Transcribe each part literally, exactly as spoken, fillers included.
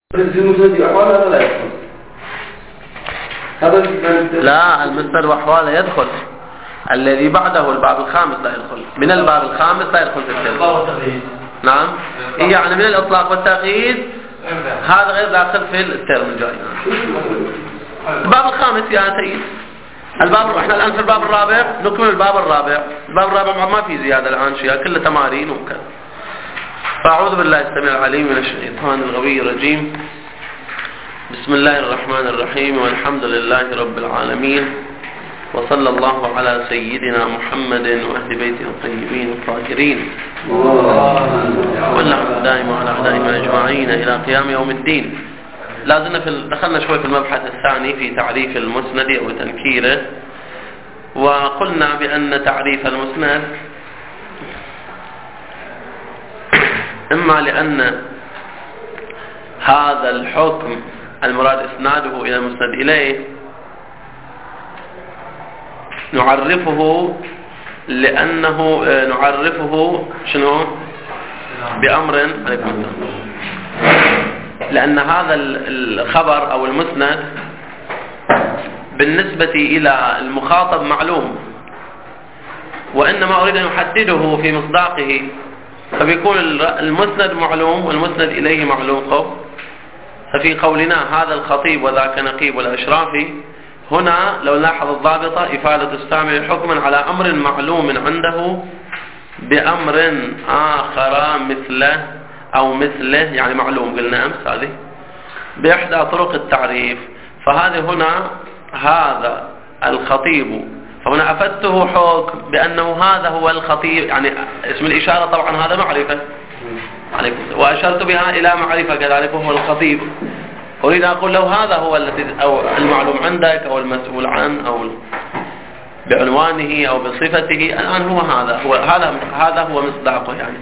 لا، المسند وأحواله يدخل. الذي بعده الباب الخامس لا يدخل. من الباب الخامس لا يدخل في الترم. نعم، يعني من الإطلاق والتقييد هذا غير داخل في الترم الجاي. الباب الخامس يا سيد، الباب احنا الآن في الباب الرابع، نكمل الباب الرابع. الباب الرابع ما في زيادة الآن شيء، كله تمارين وكذا. فأعوذ بالله السميع العليم من الشيطان الغوي الرجيم. بسم الله الرحمن الرحيم، والحمد لله رب العالمين، وصلى الله على سيدنا محمد وأهل بيته الطيبين الطاهرين، واللعنة دائما على أعدائهم أجمعين إلى قيام يوم الدين. لازلنا في دخلنا شوي في المبحث الثاني في تعريف المسند أو تنكيره، وقلنا بأن تعريف المسند إما لأن هذا الحكم المراد إسناده إلى المسند إليه نعرفه لأنه نعرفه شنو بأمر عليكم السلام، لأن هذا الخبر أو المسند بالنسبة إلى المخاطب معلوم، وإنما أريد أن أحدده في مصداقه، فبيكون المسند معلوم والمسند إليه معلوم. قو ففي قولنا هذا الخطيب وذاك نقيب والأشرافي، هنا لو لاحظ الضابطة إفادة السامع حكما على أمر معلوم عنده بأمر آخر مثله أو مثله، يعني معلوم قلنا أمس هذه بإحدى طرق التعريف. فهذه هنا هذا الخطيب، فهنا أفدته حكم بأنه هذا هو الخطيب، يعني اسم الإشارة طبعا هذا معرفة عليكم، وأشرت بها إلى معرفة كذلك هو الخطيب. أريد أن أقول له هذا هو الذي أو المعلوم عندك أو المسؤول عنه أو بعنوانه أو بصفته، الآن هو هذا هو هذا هذا هو مصداقه. يعني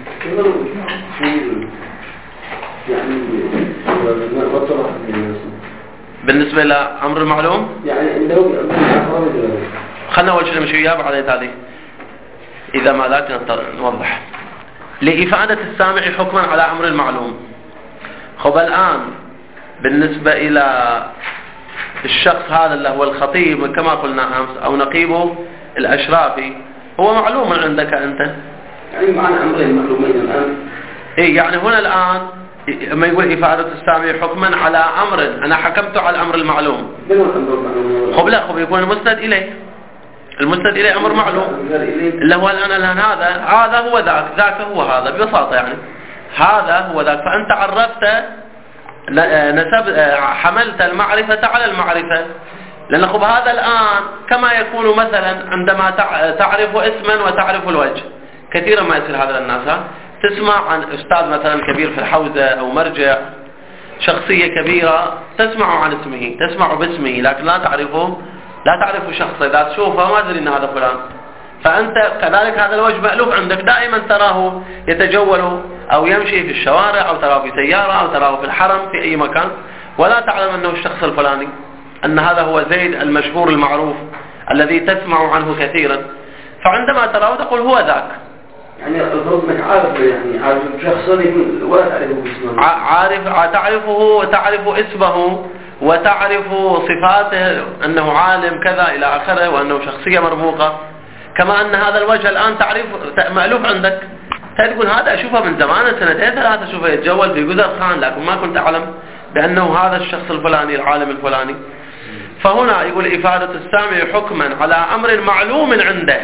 بالنسبة لأمر المعلوم، يعني خلنا أول شيء نمشي وياه بعدين تالي إذا ما ذاك نوضح. لإفادة السامع حكما على أمر المعلوم. خب الآن بالنسبة إلى الشخص هذا اللي هو الخطيب كما قلنا أمس أو نقيبه الأشرافي، هو معلوم عندك أنت، يعني معنا أمرين معلومين الآن. إيه يعني هنا الآن لما يقول إفادة السامع حكما على أمر، أنا حكمت على الأمر المعلوم. خب لا، خب يكون المسند إليه، المسند إليه أمر معلوم اللي هو الآن الآن هذا هذا هو ذاك، ذاك هو هذا ببساطة، يعني هذا هو ذاك. فأنت عرفت نسب حملت المعرفة على المعرفة، لأن خب هذا الآن كما يكون مثلا عندما تعرف اسما وتعرف الوجه، كثيرا ما يصير هذا للناس. تسمع عن أستاذ مثلا كبير في الحوزة أو مرجع، شخصية كبيرة، تسمع عن اسمه، تسمع باسمه، لكن لا تعرفه، لا تعرف شخصه. إذا تشوفه ما تدري أن هذا فلان. فأنت كذلك هذا الوجه مألوف عندك، دائما تراه يتجول أو يمشي في الشوارع، أو تراه في سيارة، أو تراه في الحرم في أي مكان، ولا تعلم أنه الشخص الفلاني، أن هذا هو زيد المشهور المعروف الذي تسمع عنه كثيرا. فعندما تراه تقول هو ذاك، يعني المفروض انك عارف، يعني عارف شخصا ولا تعرفه اسمه، عارف تعرفه وتعرف اسمه وتعرف صفاته، أنه عالم كذا إلى آخره، وأنه شخصية مرموقة. كما أن هذا الوجه الآن تعرف مألوف عندك، تقول هذا أشوفه من زمان سنتين ثلاثة، أشوفه يتجول في جزر خان، لكن ما كنت أعلم بأنه هذا الشخص الفلاني العالم الفلاني. فهنا يقول إفادة السامع حكما على أمر معلوم عنده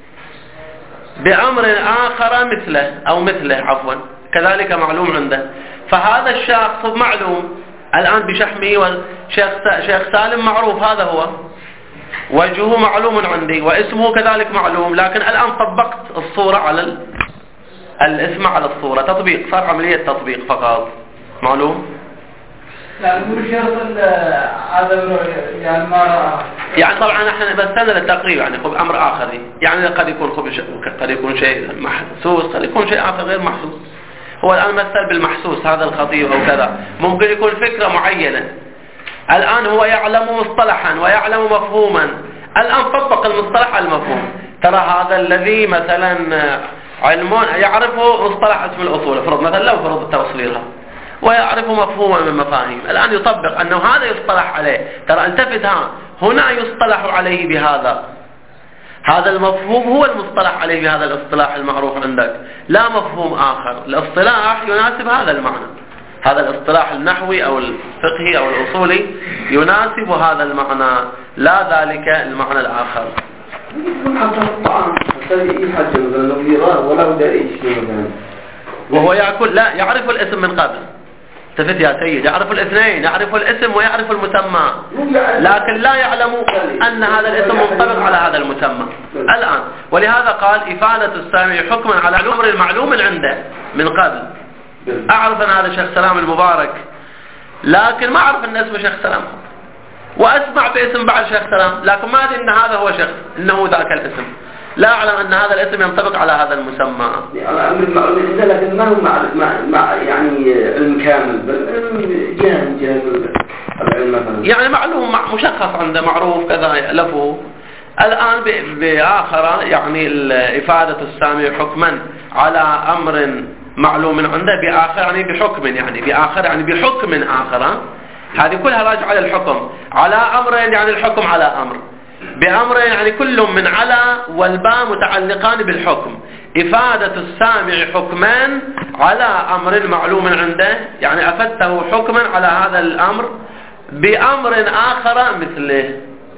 بأمر آخر مثله أو مثله عفوا كذلك معلوم عنده. فهذا الشخص معلوم الآن بشحمه، والشيخ شيخ سالم معروف، هذا هو وجهه معلوم عندي واسمه كذلك معلوم، لكن الآن طبقت الصورة على ال... الاسم على الصورة، تطبيق، صار عملية تطبيق فقط. معلوم؟ يعني مو شرط هذا يعني ما يعني طبعا احنا بستنى للتقريب، يعني خب امر اخر، يعني قد يكون خب قد يكون شيء محسوس، قد يكون شيء اخر غير محسوس. هو الان مثل بالمحسوس هذا الخطيب او كذا، ممكن يكون فكرة معينة، الان هو يعلم مصطلحا ويعلم مفهوما، الان طبق المصطلح على المفهوم. ترى هذا الذي مثلا علم يعرفه مصطلح اسم الاصول، فرض مثلا لو فرض توصيلها، ويعرف مفهوما من مفاهيم. الآن يطبق أنه هذا يصطلح عليه، ترى التفت ها، هنا يصطلح عليه بهذا، هذا المفهوم هو المصطلح عليه بهذا الاصطلاح المعروف عندك، لا مفهوم آخر. الاصطلاح يناسب هذا المعنى، هذا الاصطلاح النحوي أو الفقهي أو الأصولي يناسب هذا المعنى، لا ذلك المعنى الآخر. وهو يأكل، لا يعرف الاسم من قبل، التفت يا سيد، يعرف الاثنين، يعرف الاسم ويعرف المسمى، لكن لا يعلم أن هذا الاسم منطبق على هذا المسمى الآن. ولهذا قال إفادة السامع حكما على الأمر المعلوم عنده من قبل. أعرف أن هذا شيخ سلام المبارك، لكن ما أعرف أن اسمه شيخ سلام، وأسمع باسم بعد شيخ سلام، لكن ما أدري أن هذا هو شيخ، إنه ذاك الاسم، لا أعلم أن هذا الاسم ينطبق على هذا المسمى. لكن ما هو مع, مع, مع يعني علم كامل، بل جهل جهل العلم مثلا، يعني معلوم مشخص عنده معروف كذا لفه. الآن بآخر يعني إفادة السامع حكما على أمر معلوم عنده، بآخر يعني بحكم، يعني بآخر يعني بحكم آخر، هذه كلها راجعة للحكم. على أمر يعني الحكم على أمر، بأمر يعني كل من على والباء متعلقان بالحكم. إفادة السامع حكمان على أمر معلوم عنده، يعني أفدته حكما على هذا الأمر بأمر آخر مثله،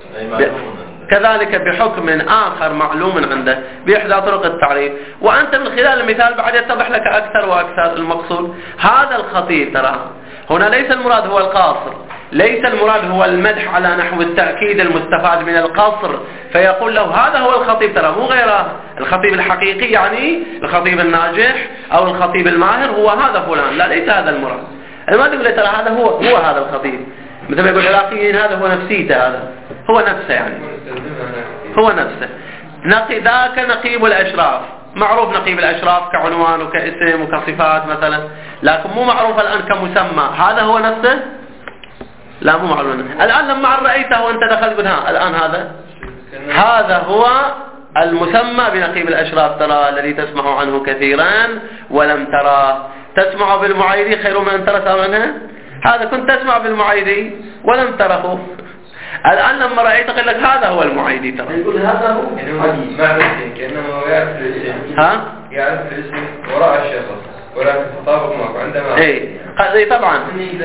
كذلك بحكم آخر معلوم عنده بإحدى طرق التعريف. وأنت من خلال المثال بعد يتضح لك أكثر وأكثر المقصود. هذا الخطيب ترى هنا ليس المراد هو القاصر، ليس المراد هو المدح على نحو التأكيد المستفاد من القصر، فيقول له هذا هو الخطيب ترى مو غيره. الخطيب الحقيقي يعني الخطيب الناجح أو الخطيب الماهر هو هذا فلان، لا ليس هذا المراد. ما تقول ترى هذا هو هو هذا الخطيب، مثل ما يقول العراقيين هذا هو نفسيته، هذا هو نفسه، يعني هو نفسه. نقي ذاك نقيب الأشراف، معروف نقيب الأشراف كعنوان وكاسم وكصفات مثلا، لكن مو معروف الآن كمسمى. هذا هو نفسه؟ لا مو معروف. الآن لما رأيته وأنت دخلت قلت الآن هذا هذا هو المسمى بنقيب الأشراف ترى، الذي تسمع عنه كثيرا ولم ترى. تسمع بالمعيدي خير من أن ترى عنه، هذا كنت تسمع بالمعيدي ولم تره، الآن لما رأيت قل لك هذا هو المعيدي ترى. يقول هذا هو معرفة كأنه يعرف الاسم، ها يعرف الاسم وراء الشخص، ولكن تطابق معك عندما اي قضية طبعا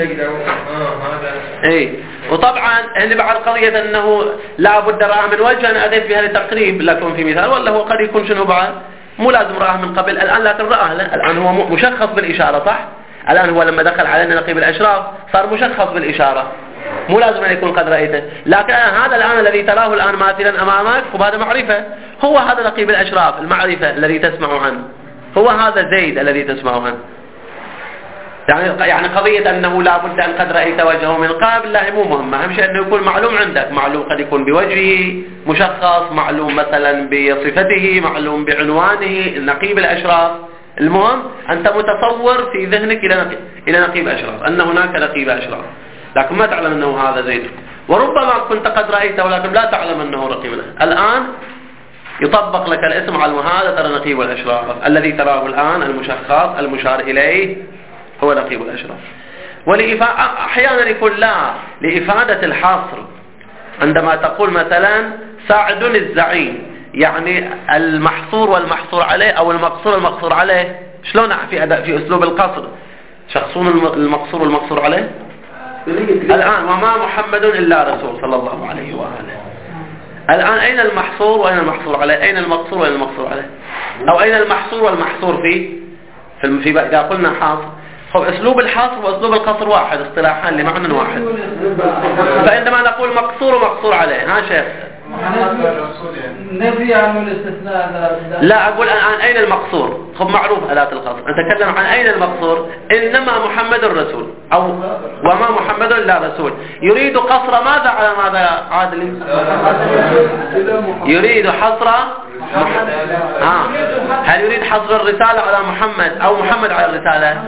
اي. وطبعا هنا بعد قضية انه لا بد راه من وجه، انا اتيت بها لتقريب لكم في مثال، ولا هو قد يكون شنو بعد مو لازم راه من قبل الان، لكن راه الان هو مشخص بالاشارة صح. الان هو لما دخل علينا نقيب الاشراف صار مشخص بالاشارة، مو لازم ان يكون قد رأيته، لكن هذا الان الذي تراه الان ماثلا امامك وهذا معرفة، هو هذا نقيب الاشراف المعرفة الذي تسمع عنه، هو هذا زيد الذي تسمع عنه. يعني يعني قضية أنه لا بد أن قد رأيت وجهه من قبل لا مو مهمة، أهم شيء أنه يكون معلوم عندك، معلوم قد يكون بوجهه مشخص، معلوم مثلا بصفته، معلوم بعنوانه، نقيب الأشراف. المهم أنت متصور في ذهنك إلى نقيب إلى نقيب أشراف، أن هناك نقيب أشراف، لكن ما تعلم أنه هذا زيد، وربما كنت قد رأيته ولكن لا تعلم أنه رقيب له. الآن يطبق لك الاسم على هذا ترى نقيب الأشراف، الذي تراه الآن المشخص المشار إليه هو نقيب الأشراف. أحيانا يكون لا لإفادة الحصر، عندما تقول مثلا سعد الزعيم، يعني المحصور والمحصور عليه أو المقصور والمقصور عليه، شلون في أداء في أسلوب القصر شخصون المقصور والمقصور عليه. الآن وما محمد إلا رسول صلى الله عليه وآله، الآن أين المحصور وأين المحصور عليه، أين المقصور وأين المقصور عليه، أو أين المحصور والمحصور فيه في, في إذا قلنا حاصر. خب أسلوب الحصر وأسلوب القصر واحد اصطلاحان لمعنى واحد، فعندما نقول مقصور ومقصور عليه ها شيخ نفي عن الاستثناء. لا أقول الآن أين المقصور، خب معروف أداة القصر، نتكلم عن أين المقصور. إنما محمد الرسول أو وما محمد إلا رسول، يريد قصر ماذا على ماذا عادل؟ يريد حصر آه. هل يريد حصر الرسالة على محمد أو محمد على الرسالة؟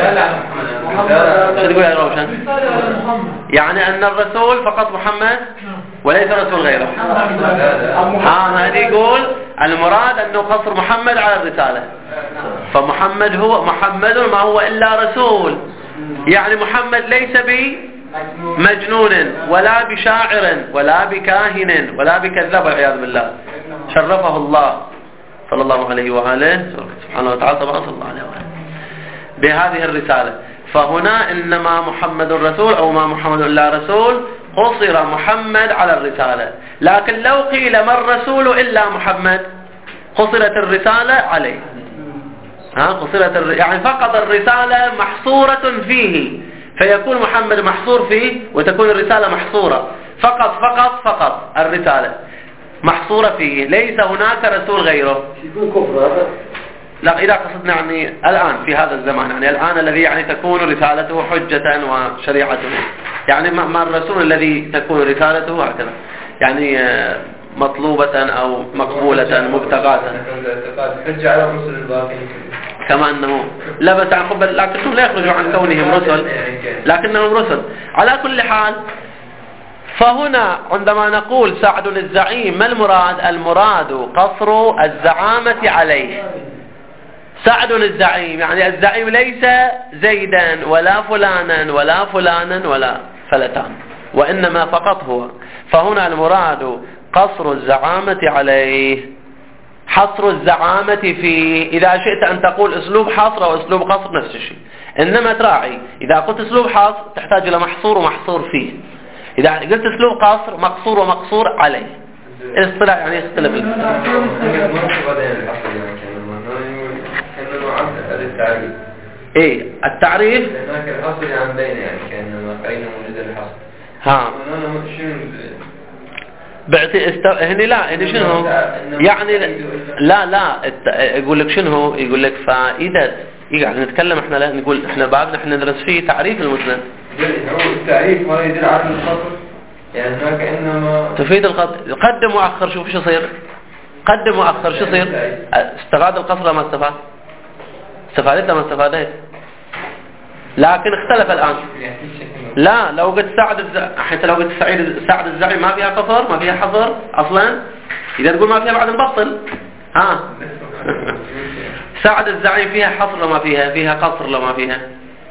شو تقول يا روشن؟ يعني أن الرسول فقط محمد وليس رسول غيره. آه هذا يقول المراد أنه قصر محمد على الرسالة، فمحمد هو محمد ما هو إلا رسول، يعني محمد ليس بمجنون ولا بشاعر ولا بكاهن ولا بكذاب والعياذ بالله، شرفه الله صلى الله عليه وآله سبحانه وتعالى طبعا صلى الله عليه وآله بهذه الرسالة. فهنا إنما محمد رسول أو ما محمد إلا رسول، قصر محمد على الرسالة. لكن لو قيل ما الرسول إلا محمد قصرت الرسالة عليه. ها قصرت الر... يعني فقط الرسالة محصورة فيه، فيكون محمد محصور فيه وتكون الرسالة محصورة. فقط فقط فقط الرسالة محصورة فيه، ليس هناك رسول غيره. يكون كفر هذا؟ لا، إذا قصدنا يعني الآن في هذا الزمان، يعني الآن الذي يعني تكون رسالته حجة وشريعته، يعني ما الرسول الذي تكون رسالته هكذا يعني مطلوبة أو مقبولة مبتغاة، حجة على الرسل الباقين كما أنه لا بس عن قبل، لكنهم لا يخرجوا عن كونهم رسل، لكنهم رسل. على كل حال، فهنا عندما نقول سعد الزعيم ما المراد؟ المراد قصر الزعامة عليه. سعد الزعيم يعني الزعيم ليس زيدا ولا فلانا ولا فلانا ولا فلتان، وإنما فقط هو. فهنا المراد قصر الزعامة عليه، حصر الزعامة فيه. إذا شئت أن تقول أسلوب حصر أو أسلوب قصر نفس الشيء، إنما تراعي إذا قلت أسلوب حصر تحتاج إلى محصور ومحصور فيه، إذا قلت أسلوب قصر مقصور ومقصور عليه. اصطلاح يعني يختلف الاصطلاح. ايه التعريف؟ هناك الحصر عن بين يعني كأنما قرينا موجود الحصر. ها بعتي است... هني لا هني شنو يعني لا لا يقول لك شنو، يقول لك فائدة، يعني نتكلم احنا لا نقول احنا بابنا احنا ندرس فيه تعريف المسند. هو التعريف ما يدل على الخطر، يعني هناك انما تفيد الخط. قدم واخر، شوف شو يصير، قدم واخر شو يصير؟ استفاد القصر ما استفاد؟ استفادت ما استفادت، لكن اختلف الآن. لا لو قلت سعد الز... حتى لو قلت سعيد سعد الزعيم ما فيها قصر ما فيها حظر أصلا، إذا تقول ما فيها بعد نبطل. ها سعد الزعيم فيها حصر لو ما فيها، فيها قصر لو ما فيها.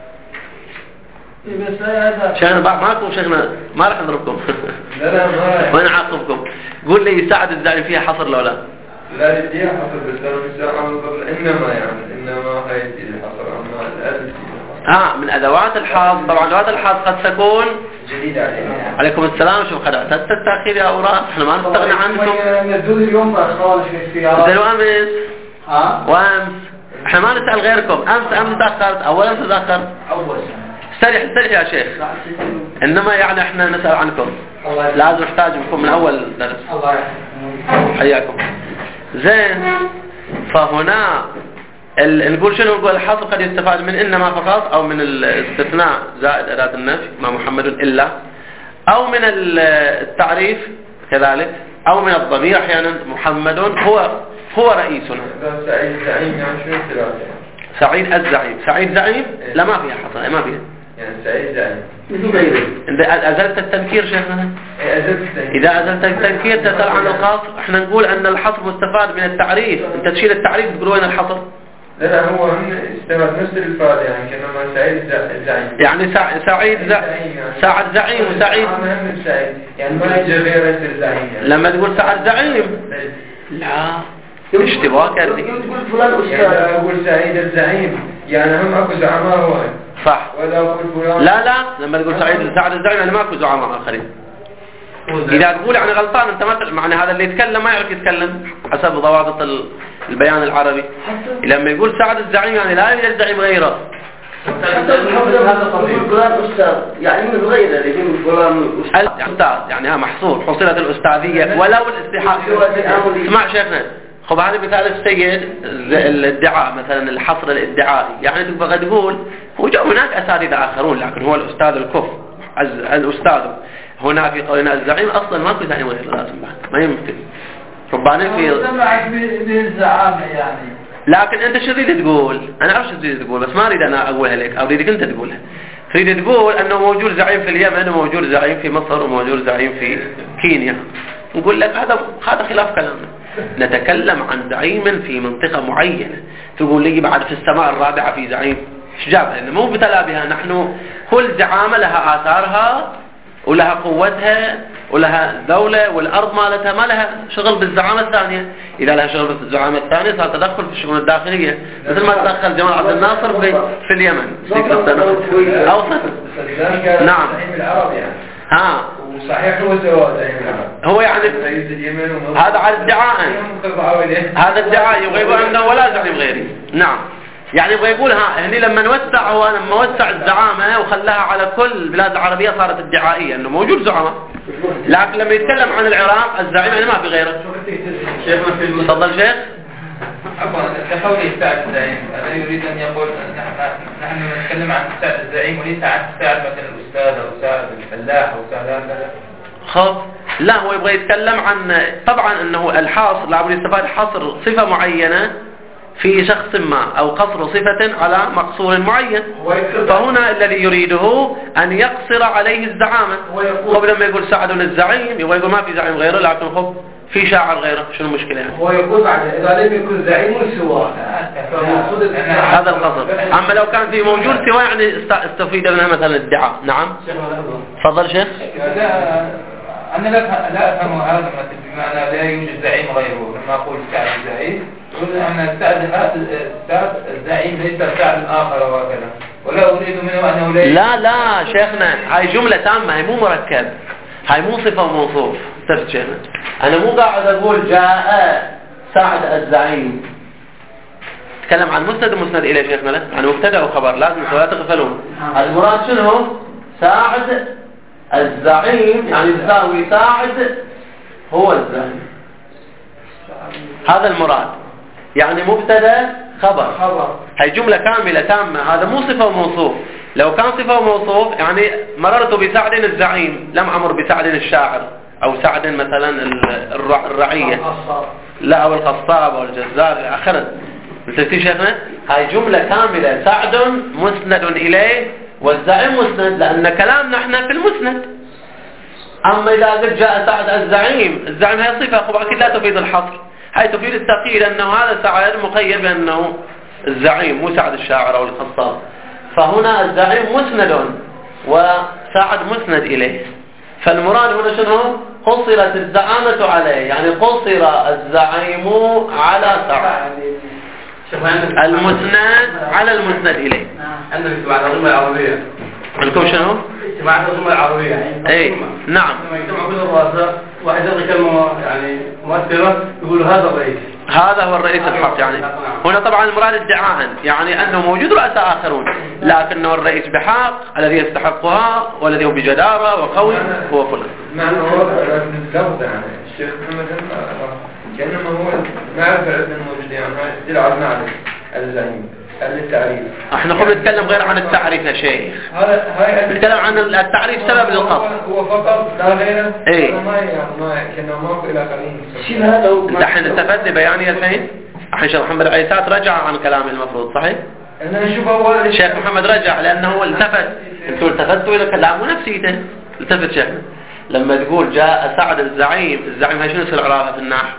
شيخنا معكم شيخنا ما راح نضربكم وين عاقبكم. قول لي سعد الزعيم فيها حصر لو لا؟ لا فيها حصر بس أنا مش عم إنما يعني إنما هاي الحصر أما الأدب. آه من أدوات الحظ. طبعا أدوات الحظ قد تكون جديدة علينا. عليكم السلام. شوف قد اعتدت التأخير يا أوراق، احنا ما نستغنى عنكم. نزول اليوم أخوان في السيارة. زي وأمس. ها؟ وأمس. احنا ما نسأل غيركم. أمس أمس تأخرت أول أمس تأخرت. أول. استريح استريح يا شيخ. إنما يعني احنا نسأل عنكم. لازم نحتاج بكم من أول درس. الله يحفظكم. حياكم. زين. فهنا نقول شنو؟ نقول الحصر قد يستفاد من إنما فقط، أو من الاستثناء زائد أداة النفي ما محمد إلا، أو من التعريف كذلك، أو من الضمير أحيانا محمد هو هو رئيسنا. سعيد الزعيم يعني شنو الثلاثة؟ سعيد الزعيم. سعيد زعيم لا ما فيها حصر، ما فيها. يعني سعيد زعيم. إذا أزلت التنكير شيخنا؟ أزلت التنكير. إذا أزلت التنكير تسأل عن القصر. احنا نقول أن الحصر مستفاد من التعريف. أنت تشيل التعريف تقول وين الحصر؟ لا هو هم استفاد نفس الإفادة يعني كأنما سعيد الزعيم. يعني سع... سعيد زعيم. سعد زعيم وسعيد. أهم سعيد يعني ما يجي غير الزعيم. يعني. لما تقول سعد زعيم لا اشتباه كردي. تقول فلان أستاذ. يعني أقول سعيد الزعيم يعني هم أكو زعماء هو. صح. ولا أقول فلان. لا لا لما تقول سعيد سعد الزعيم يعني ما أكو زعماء آخرين. إذا تقول يعني غلطان أنت ما معنى هذا اللي يتكلم ما يعرف يتكلم حسب ضوابط البيان العربي. لما يقول سعد الزعيم يعني لا يوجد زعيم غيره. يعني من غيره اللي من فلان الأستاذ يعني ها محصور حصلت الأستاذية ولو الاستحاق. اسمع شيخنا، خب هذا مثال السيد الادعاء مثلا الحصر الادعائي، يعني تبغى تقول هو جو هناك أساتذة آخرون لكن هو الأستاذ الكف الأستاذ هنا في قولنا الزعيم أصلا ما في زعيم غير لازم ما يمكن ربنا في سمعت بالزعامة يعني. لكن أنت شو تريد تقول؟ أنا أعرف شو تريد تقول بس ما أريد أنا أقولها لك أو أريدك أنت تقولها. تريد تقول أنه موجود زعيم في اليمن وموجود زعيم في مصر وموجود زعيم في كينيا. نقول لك هذا هذا خلاف كلامنا. نتكلم عن زعيم في منطقة معينة. تقول لي بعد في السماء الرابعة في زعيم ايش جابها؟ لأنه مو ابتلى بها. نحن كل زعامة لها آثارها ولها قوتها ولها دولة، والأرض مالتها ما لها شغل بالزعامة الثانية. إذا لها شغل بالزعامة الثانية صار تدخل في الشؤون الداخلية، مثل ما تدخل جمال عبد الناصر في, في اليمن. أوصل. نعم. ها. وصحيح هو سواء زعيم العرب. هو يعني هذا على ادعاء. هذا ادعاء يبغى يقول عنده ولا زعيم غيري. نعم. يعني يبغى يقول ها هني لما نوسع هو لما وسع الزعامة وخلاها على كل البلاد العربية صارت ادعائية انه موجود زعماء، لكن لما يتكلم عن العراق الزعيم يعني ما في غيره. شيخنا في الم... تفضل شيخ. عفوا كقول السعد الزعيم، هذا يريد ان يقول نحن نتكلم عن السعد الزعيم وليس عن السعد مثلا الاستاذ او السعد الفلاح او السعد هكذا. خلاص لا، هو يبغى يتكلم عن طبعا انه الحاصر لابد يستفاد حصر صفة معينة في شخص ما أو قصر صفة على مقصور معين. فهنا الذي يريده أن يقصر عليه الزعامة. قبل ما يقول سعد الزعيم يبغى يقول ما في زعيم غيره، لكن خب في شاعر غيره، شنو المشكلة يعني؟ هو يقول بعد إذا لم يكن زعيم سواه هذا القصر. أما لو كان في موجود سواه يعني استفيد منها مثلا الادعاء. نعم تفضل شيخ. أنا لا أفهم هذا بمعنى لا يوجد زعيم غيره. لما أقول السعد الزعيم يقول أن السعد الزعيم ليس السعد الآخر وهكذا، ولا أريد منه أنه لا. لا لا شيخنا، هاي جملة تامة، هاي مو مركب، هاي مو صفة وموصوف. استفد شيخنا، أنا مو قاعد أقول جاء سعد الزعيم. تكلم عن مسند ومسند إليه شيخنا، لا عن مبتدأ وخبر، لازم ولا تغفلون. المراد شنو؟ سعد الزعيم يعني يساوي ساعد هو الزعيم، هذا المراد. يعني مبتدا خبر خبر هي جملة كاملة تامة. هذا مو صفة وموصوف. لو كان صفة وموصوف يعني مررت بسعد الزعيم، لم أمر بسعد الشاعر أو سعد مثلا الرعية لا، أو القصاب أو الجزار إلى آخره. مثل شيخنا هاي جملة كاملة، سعد مسند إليه والزعيم مسند، لأن كلامنا احنا في المسند. أما إذا قلت جاء سعد الزعيم، الزعيم هي صفة خب أكيد لا تفيد الحصر، هاي تفيد التقييد أنه هذا سعد مقيد بأنه الزعيم مو سعد الشاعر أو الخصاب. فهنا الزعيم مسند وسعد مسند إليه. فالمراد هنا شنو؟ قصرت الزعامة عليه، يعني قصر الزعيم على سعد، المسند على المسند إليه. عندنا اجتماع الأمة العربية. عندكم شنو؟ اجتماع الأمة العربية. اي نعم. لما يجتمع كل الرؤساء واحد يلقي كلمة يعني مؤثرة يقول هذا الرئيس. هذا هو الرئيس الحق. يعني هنا طبعا المراد ادعاء، يعني أنه موجود رؤساء آخرون، لكنه الرئيس بحق الذي يستحقها والذي هو بجدارة وقوي هو فلان. معنى هو باللفظ يعني الشيخ محمد كأنما هو نعرف عدنا الموجود يعني دل عرضنا عليه الزعيم التعريف. احنا قبل نتكلم غير عن التعريف يا شيخ، نتكلم عن التعريف سبب للقصد. هو فقط لا غيره. ايه ما ما كنا ما الى قليل. شيل هذا هو. الحين استفدت بياني الحين. الحين شيخ محمد عيسات رجع عن كلامه المفروض صحيح؟ انا نشوف اول الشيخ محمد رجع لانه هو التفت. انتوا التفتوا الى كلامه نفسيته. التفت شيخ لما تقول جاء سعد الزعيم، الزعيم هاي شنو يصير اعرابها في النحو؟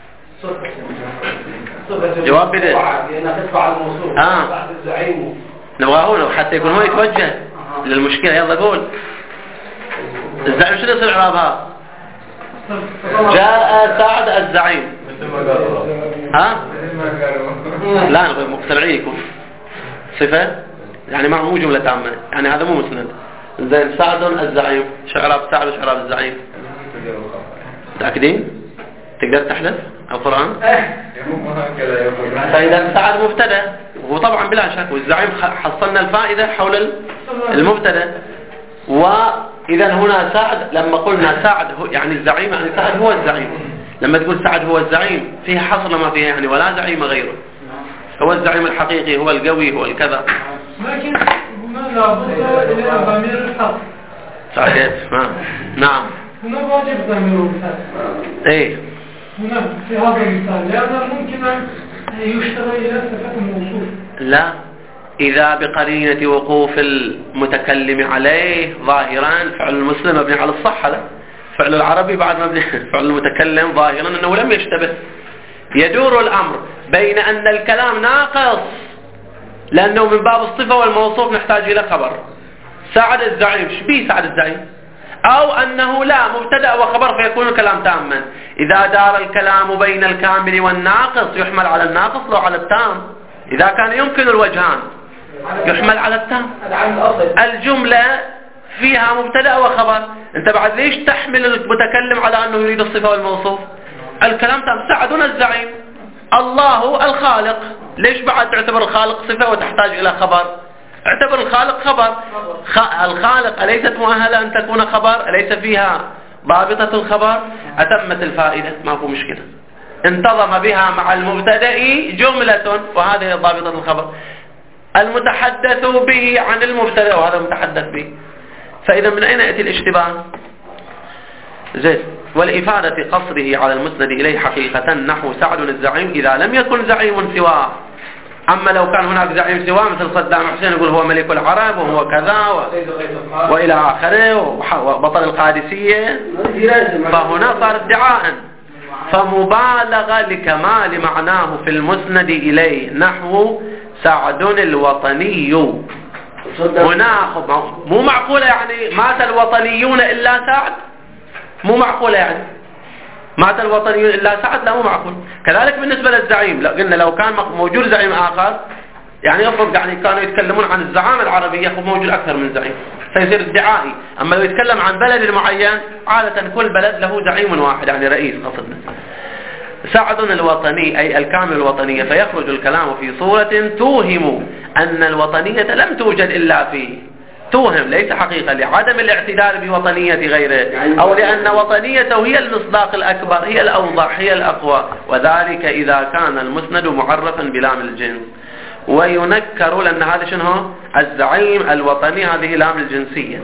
جواب بده لأنها تدفع الموصول. آه. الزعيم نبغاه له حتى يكون هو يتوجه للمشكلة. يلا قول الزعيم شنو يصير اعرابها؟ جاء سعد الزعيم. ها؟ لا نبغى مقتنعين يكون صفة يعني ما مو جملة تامة، يعني هذا مو مسند. زين سعد الزعيم شعراب سعد وشعراب الزعيم متأكدين؟ تقدر تحلف القرآن؟ فإذا سعد مبتدا وطبعا بلا شك، والزعيم حصلنا الفائدة حول المبتدا. وإذا هنا سعد لما قلنا سعد يعني الزعيم يعني سعد هو الزعيم. لما تقول سعد هو الزعيم فيها حصر ما فيها يعني ولا زعيم غيره، هو الزعيم الحقيقي هو القوي هو الكذا. لكن هنا لابد إلى ضمير الحق. صحيح. نعم هنا واجب ضمير الحق. ايه هنا في هذا المثال لأنه ممكن أن يشتغل إلى صفة الموصول. لا، إذا بقرينة وقوف المتكلم عليه ظاهرا فعل المسلم مبني على الصحة، لا فعل العربي بعد مبني فعل المتكلم ظاهرا أنه لم يشتبه. يدور الأمر بين أن الكلام ناقص لأنه من باب الصفة والموصوف نحتاج إلى خبر. سعد الزعيم، شبيه سعد الزعيم؟ أو أنه لا مبتدأ وخبر فيكون الكلام تاما. إذا دار الكلام بين الكامل والناقص يحمل على الناقص لو على التام. إذا كان يمكن الوجهان يحمل على التام. الجملة فيها مبتدأ وخبر، أنت بعد ليش تحمل المتكلم على أنه يريد الصفة والموصوف؟ الكلام تام. سعدنا الزعيم، الله الخالق، ليش بعد تعتبر الخالق صفة وتحتاج إلى خبر؟ اعتبر الخالق خبر. الخالق أليست مؤهلة أن تكون خبر؟ أليس فيها ضابطة الخبر؟ أتمت الفائدة، ما هو مشكلة. انتظم بها مع المبتدأ جملة، وهذه ضابطة الخبر. المتحدث به عن المبتدأ وهذا المتحدث به. فإذا من أين يأتي الاشتباه؟ زين. والإفادة قصره على المسند إليه حقيقة نحو سعد الزعيم إذا لم يكن زعيم سواه. أما لو كان هناك زعيم سواه مثل صدام حسين يقول هو ملك العرب وهو كذا و... وإلى آخره وبطل القادسية، فهنا صار ادعاء. فمبالغة لكمال معناه في المسند إليه نحو سعد الوطني. هنا مو معقولة يعني مات الوطنيون إلا سعد، مو معقولة يعني مات الوطنيون إلا سعد، لا مو معقول. كذلك بالنسبة للزعيم، لو قلنا لو كان موجود زعيم آخر يعني افرض يعني كانوا يتكلمون عن الزعامة العربية موجود أكثر من زعيم فيصير ادعائي. أما لو يتكلم عن بلد معين عادة كل بلد له زعيم واحد يعني رئيس قصدنا. سعد الوطني أي الكامل الوطنية، فيخرج الكلام في صورة توهم أن الوطنية لم توجد إلا فيه. توهم ليس حقيقة لعدم الاعتدال بوطنية غيره، أو لأن وطنيته هي المصداق الأكبر، هي الأوضح، هي الأقوى، وذلك إذا كان المسند معرفا بلام الجنس. وينكر لأن هذا شنو الزعيم الوطني، هذه لام الجنسية.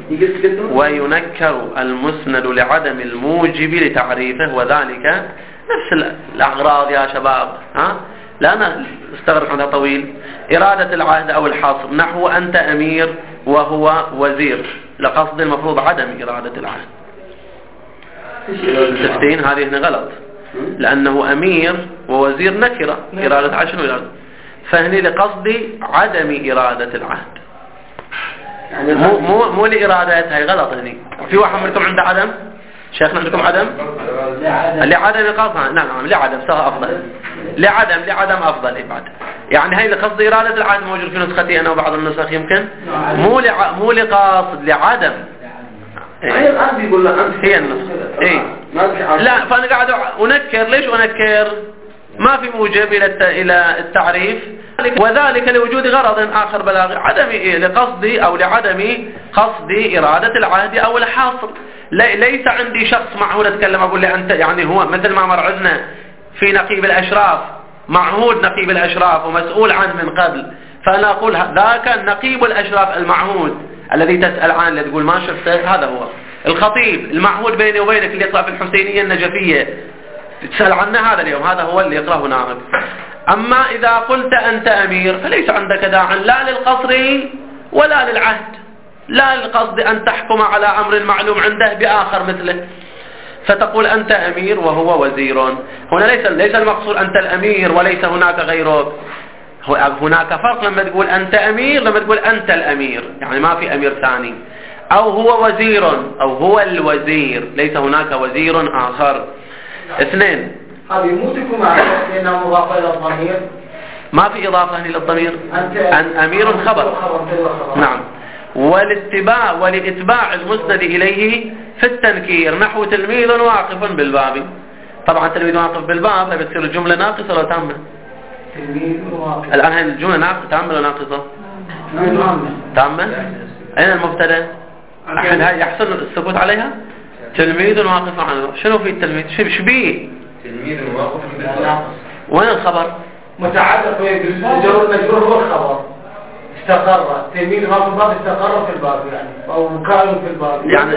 وينكر المسند لعدم الموجب لتعريفه، وذلك نفس الأغراض يا شباب، ها لا أنا استغرق عنها طويل. إرادة العهد أو الحصر نحو أنت أمير وهو وزير، لقصد المفروض عدم إرادة العهد. ستين هذه هنا غلط، لأنه أمير ووزير نكرة، إرادة عهد شنو إرادة؟ فهني لقصد عدم إرادة العهد، مو مو مو لإرادة. هاي غلط. هني في واحد منكم عنده عدم؟ شيخنا عندكم عدم؟ لعدم قصدها. نعم نعم لعدم سواء أفضل. لعدم لعدم أفضل بعد. يعني هاي لقصد إرادة العهد موجود في نسختي أنا وبعض النسخ يمكن. مو لع... مو لقصد لعدم. هي الآن بيقول لك هي النسخة. إيه. لا فأنا قاعد أنكر. ليش أنكر؟ ما في موجب إلى الت... إلى التعريف، وذلك لوجود غرض آخر بلاغي، عدم لقصد أو لعدم قصد إرادة العهد أو الحاصل. ليس عندي شخص معهود أتكلم أقول لي أنت يعني هو مثل ما مر عندنا في نقيب الأشراف، معهود نقيب الأشراف ومسؤول عنه من قبل، فأنا أقول ذاك نقيب الأشراف المعهود الذي تسأل عنه اللي تقول ما شفته، هذا هو الخطيب المعهود بيني وبينك اللي يقرأ في الحسينية النجفية تسأل عنه، هذا اليوم هذا هو اللي يقرأ هناك. أما إذا قلت أنت أمير فليس عندك داع لا للقصر ولا للعهد، لا للقصد أن تحكم على أمر معلوم عنده بآخر مثله، فتقول أنت أمير وهو وزير. هنا ليس ليس المقصود أنت الأمير وليس هناك غيرك، هناك فرق لما تقول أنت أمير لما تقول أنت الأمير، يعني ما في أمير ثاني، أو هو وزير أو هو الوزير، ليس هناك وزير آخر. اثنين، هذه مو تكون معنا لأنها مضافة إلى الضمير، ما في إضافة هنا للضمير. أن أمير خبر. نعم. والاتباع ولإتباع المسند إليه في التنكير نحو تلميذ واقف بالباب. طبعا تلميذ واقف بالباب هي بتصير الجملة ناقصة ولا تامة؟ الآن هي الجملة ناقصة تامة ولا ناقصة؟ تامة. أين المبتدأ؟ أحد هاي يحصل السكوت عليها؟ تلميذ واقف عنه. شنو في التلميذ؟ شبيه تلميذ واقف بالباب. وين الخبر؟ متعلق بالجر المجرور هو الخبر. استقر تلميذ ما في الباب استقر في الباب يعني أو كائن في الباب يعني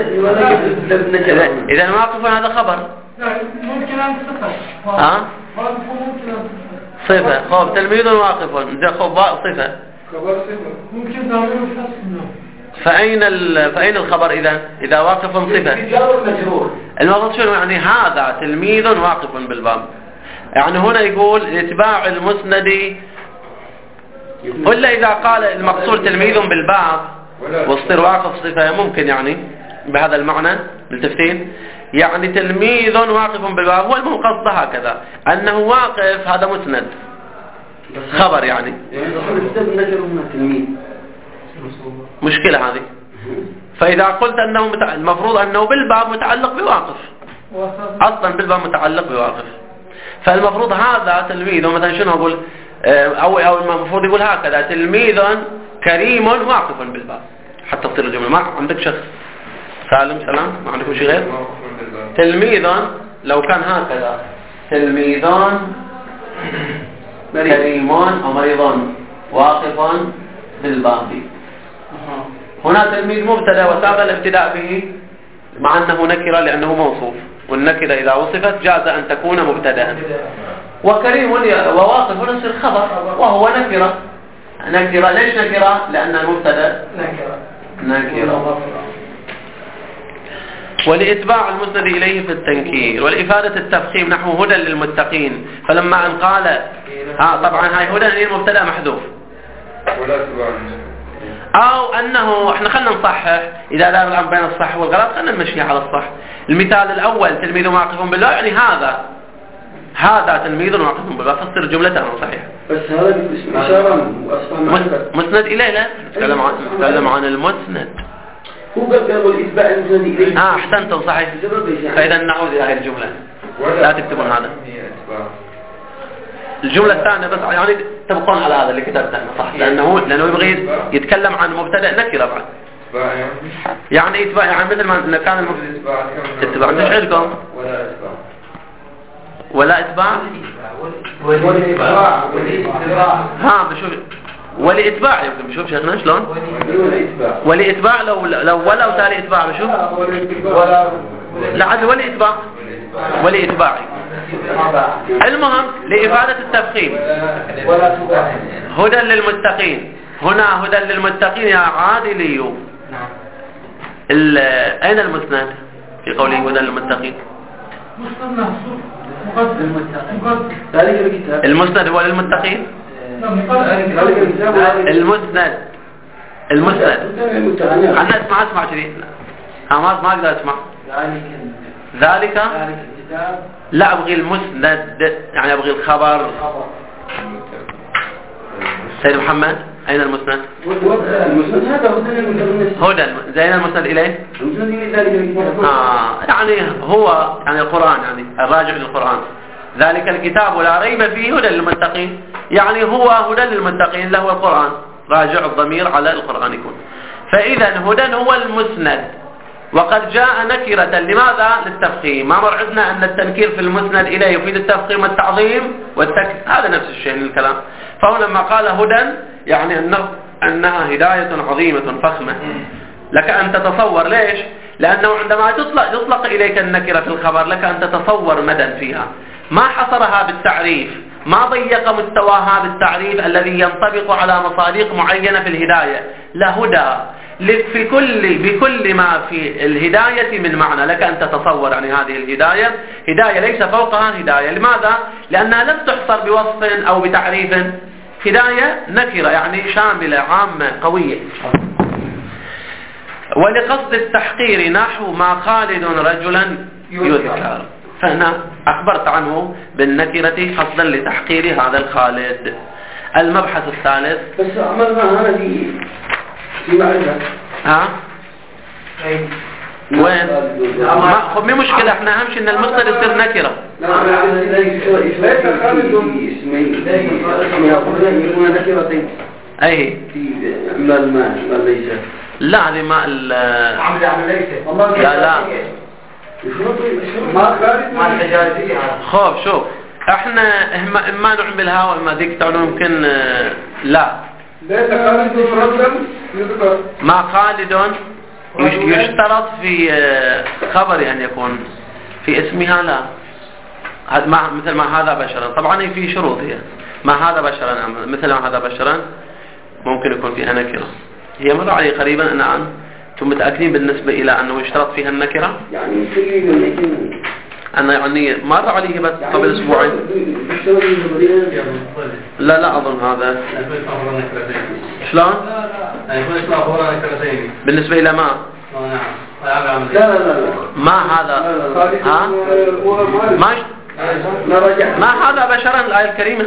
إذا واقف هذا خبر. ممكن أن تصفة. ها؟ ممكن أن صفة. خب تلميذ واقف إذا خب صفة. خبر صفة. ممكن ضمير فصل. فأين ال... فأين الخبر إذا إذا واقف صفة؟ الجر المجرور. المقصود شنو يعني هذا تلميذ واقف بالباب. يعني هنا يقول اتباع المسند ولا إذا قال المقصود تلميذ بالباب واصطر واقف صفة ممكن يعني بهذا المعنى بالتفتين، يعني تلميذ واقف بالباب هو المهم قصده هكذا أنه واقف، هذا مسند خبر يعني مشكلة هذه. فإذا قلت أنه متع... المفروض أنه بالباب متعلق بواقف، أصلا بالباب متعلق بواقف، فالمفروض هذا تلميذ مثلا شنو أقول، أو أو المفروض يقول هكذا تلميذ كريم واقف بالباب حتى تصير الجملة. ما عندك شخص سالم سلام ما عندكم شيء غير تلميذ، لو كان هكذا تلميذ كريم أو مريض واقف بالباب، هنا تلميذ مبتدا وساق الابتداء به مع أنه نكرة لأنه موصوف، والنكرة إذا وصفت جاز أن تكون مبتدا، وكريم وواقف هنا يصير خبر وهو نكرة. نكرة ليش نكرة؟ لأن المبتدا نكرة نكرة. ولإتباع المسند إليه في التنكير والإفادة التفخيم نحو هدى للمتقين، فلما أن قال ها طبعا هاي هدى هي المبتدا محذوف، أو أنه إحنا خلنا نصحح إذا دار الأمر بين الصح والغلط خلنا نمشي على الصح. المثال الأول تلميذ واقف بالله يعني هذا هذا تلميذ واقف بالله فصير جملته صحيحة. بس هذا إشارة مسند إليه، لا نتكلم عن نتكلم عن المسند. هو قال الإتباع المسند إليه. آه أحسنتم صحيح. فإذا نعود إلى هذه الجملة لا تكتبون هذا. الجملة الثانية بس يعني تبقون على هذا اللي كتبته صح، لأنه لأنه يبغي يتكلم عن مبتدأ نكرة بعد. يعني إتباع يعني مثل ما كان الاتباع تشعركم ولا إتباع والإتباع ها بشوف ولإتباع يمكن بشوف شيخنا شلون ولإتباع لو لو ولا وتالي إتباع بشوف لا عاد ولإتباع ولإتباعي. المهم لإفادة التفخيم هدى للمتقين، هنا هدى للمتقين يا عادلي. أين المسند في قوله هدى للمتقين؟ المسند هو للمتقين. المسند المسند أنا أسمع أسمع كذي أنا ما ما أقدر أسمع ذلك لا أبغي المسند يعني أبغي الخبر. سيد محمد أين المسند؟ المسند هذا هدى زين المسند إليه آه يعني هو يعني القرآن يعني الراجع للقرآن. ذلك الكتاب لا ريب فيه هدى للمتقين، يعني هو هدى للمتقين له القرآن، راجع الضمير على القرآن يكون. فإذا هدى هو المسند وقد جاء نكرة لماذا؟ للتفخيم. ما مر عندنا أن التنكير في المسند إليه يفيد التفخيم والتعظيم والتك هذا نفس الشيء من الكلام. فهنا لما قال هدى يعني أنه أنها هداية عظيمة فخمة لك أن تتصور. ليش؟ لأنه عندما تطلق, تطلق إليك النكرة في الخبر لك أن تتصور مدى فيها، ما حصرها بالتعريف، ما ضيق مستواها بالتعريف الذي ينطبق على مصادق معينة في الهداية. لا هدى في كل بكل ما في الهداية من معنى لك أن تتصور يعني هذه الهداية هداية ليس فوقها هداية. لماذا؟ لأنها لم تحصر بوصف أو بتعريف، هداية نكرة يعني شاملة عامة قوية. ولقصد التحقير نحو ما خالد رجلا يذكر، فهنا أخبرت عنه بالنكرة قصدا لتحقير هذا الخالد. المبحث الثالث بس عملنا هذا في في معرفة ها وين ما خب مي مشكلة، احنا اهم شيء ان المصدر يصير نكرة. لا ليس خالد اسمين يكون نكرتين اي ما ما ليس لا هذه ما ال عمل عمل ليس لا لا ما خالد مع الحجازية. خوف شوف احنا اما اما نعملها واما ذيك تعلم يمكن لا ليس خالد رجلا يذكر ما خالد يشترط في خبر أن يكون في اسمها لا هذا ما مثل ما هذا بشرا. طبعا هي في شروط هي ما هذا بشرا مثل ما هذا بشرا ممكن يكون فيها نكرة. هي مر علي قريبا أن أنتم متأكدين بالنسبة إلى أنه يشترط فيها النكرة يعني تقريبا لكن أنا يعني مر عليه بس قبل أسبوعين. لا لا أظن هذا. شلون؟ بالنسبة إلى ما؟ لا لا لا ما هذا ها؟ ما ما هذا بشرا الآية الكريمة.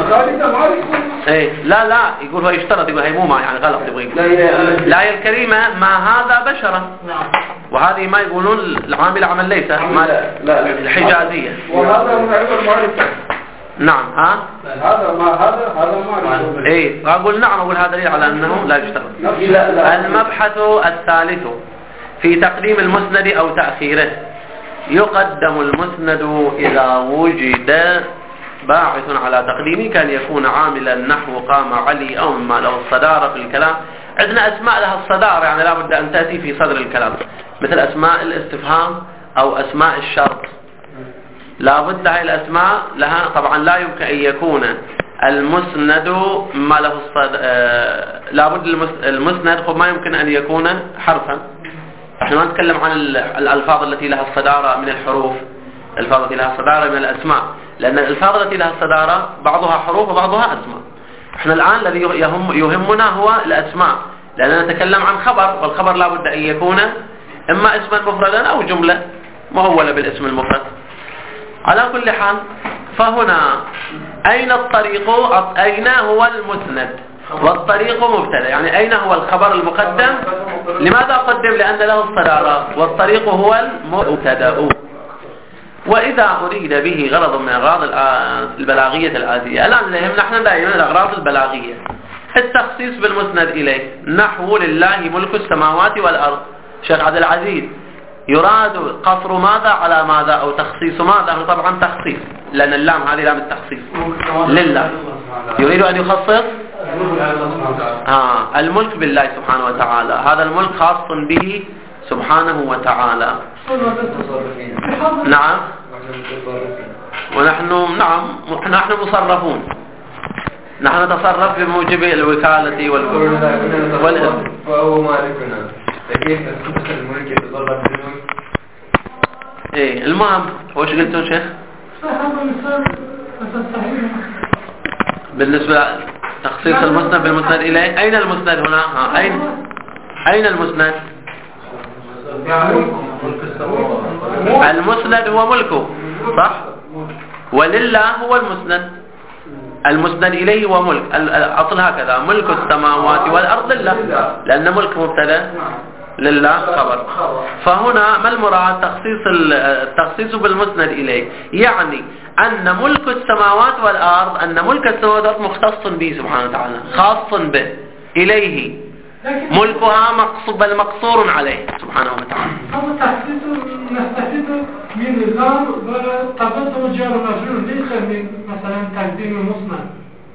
ايه لا لا يقول هو يشترط، يقول هي مو ما يعني غلط يبغى يقول الآية الكريمة ما هذا بشرا، وهذه ما يقولون العامل عمل ليس الحجازية. وهذا من عبر معرفة. نعم ها؟ هذا ما هذا هذا معرفة. ايه اقول نعم، اقول هذا دليل على انه لا يشترط. المبحث الثالث في تقديم المسند او تأخيره. يقدم المسند إذا وجد باعث على تقديمه، كان يكون عاملا نحو قام علي أو مما له الصدارة في الكلام. عندنا أسماء لها الصدارة يعني لا بد أن تأتي في صدر الكلام، مثل أسماء الاستفهام أو أسماء الشرط. لا بد هاي الأسماء لها طبعا لا يمكن أن يكون المسند ما له الصد... آه... لا بد المسند ما يمكن أن يكون حرفا. احنا ما نتكلم عن الألفاظ التي لها الصدارة من الحروف، الألفاظ التي لها الصدارة من الأسماء، لأن الألفاظ التي لها الصدارة بعضها حروف وبعضها أسماء. احنا الآن الذي يهم يهمنا هو الأسماء، لأننا نتكلم عن خبر، والخبر لا بد أن يكون إما اسما مفردا أو جملة مهولة بالاسم المفرد. على كل حال فهنا أين الطريق؟ أين هو المسند؟ والطريق مبتدا، يعني أين هو الخبر المقدم؟ لماذا قدم؟ لأن له الصدارة، والطريق هو المبتدا. وإذا أريد به غرض من أغراض البلاغية الآتية، الآن نهم نحن دائما الأغراض البلاغية، التخصيص بالمسند إليه، نحو لله ملك السماوات والأرض. شيخ عبد العزيز يراد قصر ماذا على ماذا أو تخصيص ماذا؟ هو طبعا تخصيص، لأن اللام هذه لام التخصيص لله. يريد أن يخصص آه الملك بالله سبحانه وتعالى، هذا الملك خاص به سبحانه وتعالى. نعم ونحن نعم نحن مصرفون، نحن نتصرف بموجب الوكالة والإذن. فهو مالكنا، فكيف الملك يتصرف بالملك؟ ايه المهم وش قلتوا شيخ؟ بالنسبة تخصيص المسند بالمسند إليه، أين المسند هنا؟ ها أين أين المسند؟ المسند هو ملكه صح؟ ولله هو المسند، المسند إليه هو ملك. الأصل هكذا، ملك السماوات والأرض لله، لأن ملك مبتدا لله خبر. فهنا ما المراد؟ تخصيص التخصيص بالمسند إليه، يعني أن ملك السماوات والأرض أن ملك السماوات والأرض مختص به سبحانه وتعالى، خاص به، إليه ملكها مقصود بل مقصور عليه سبحانه وتعالى. هذا تحديث نستفيد من اللام وتقدم جار مجرور، ليس من مثلا تقديم المسند.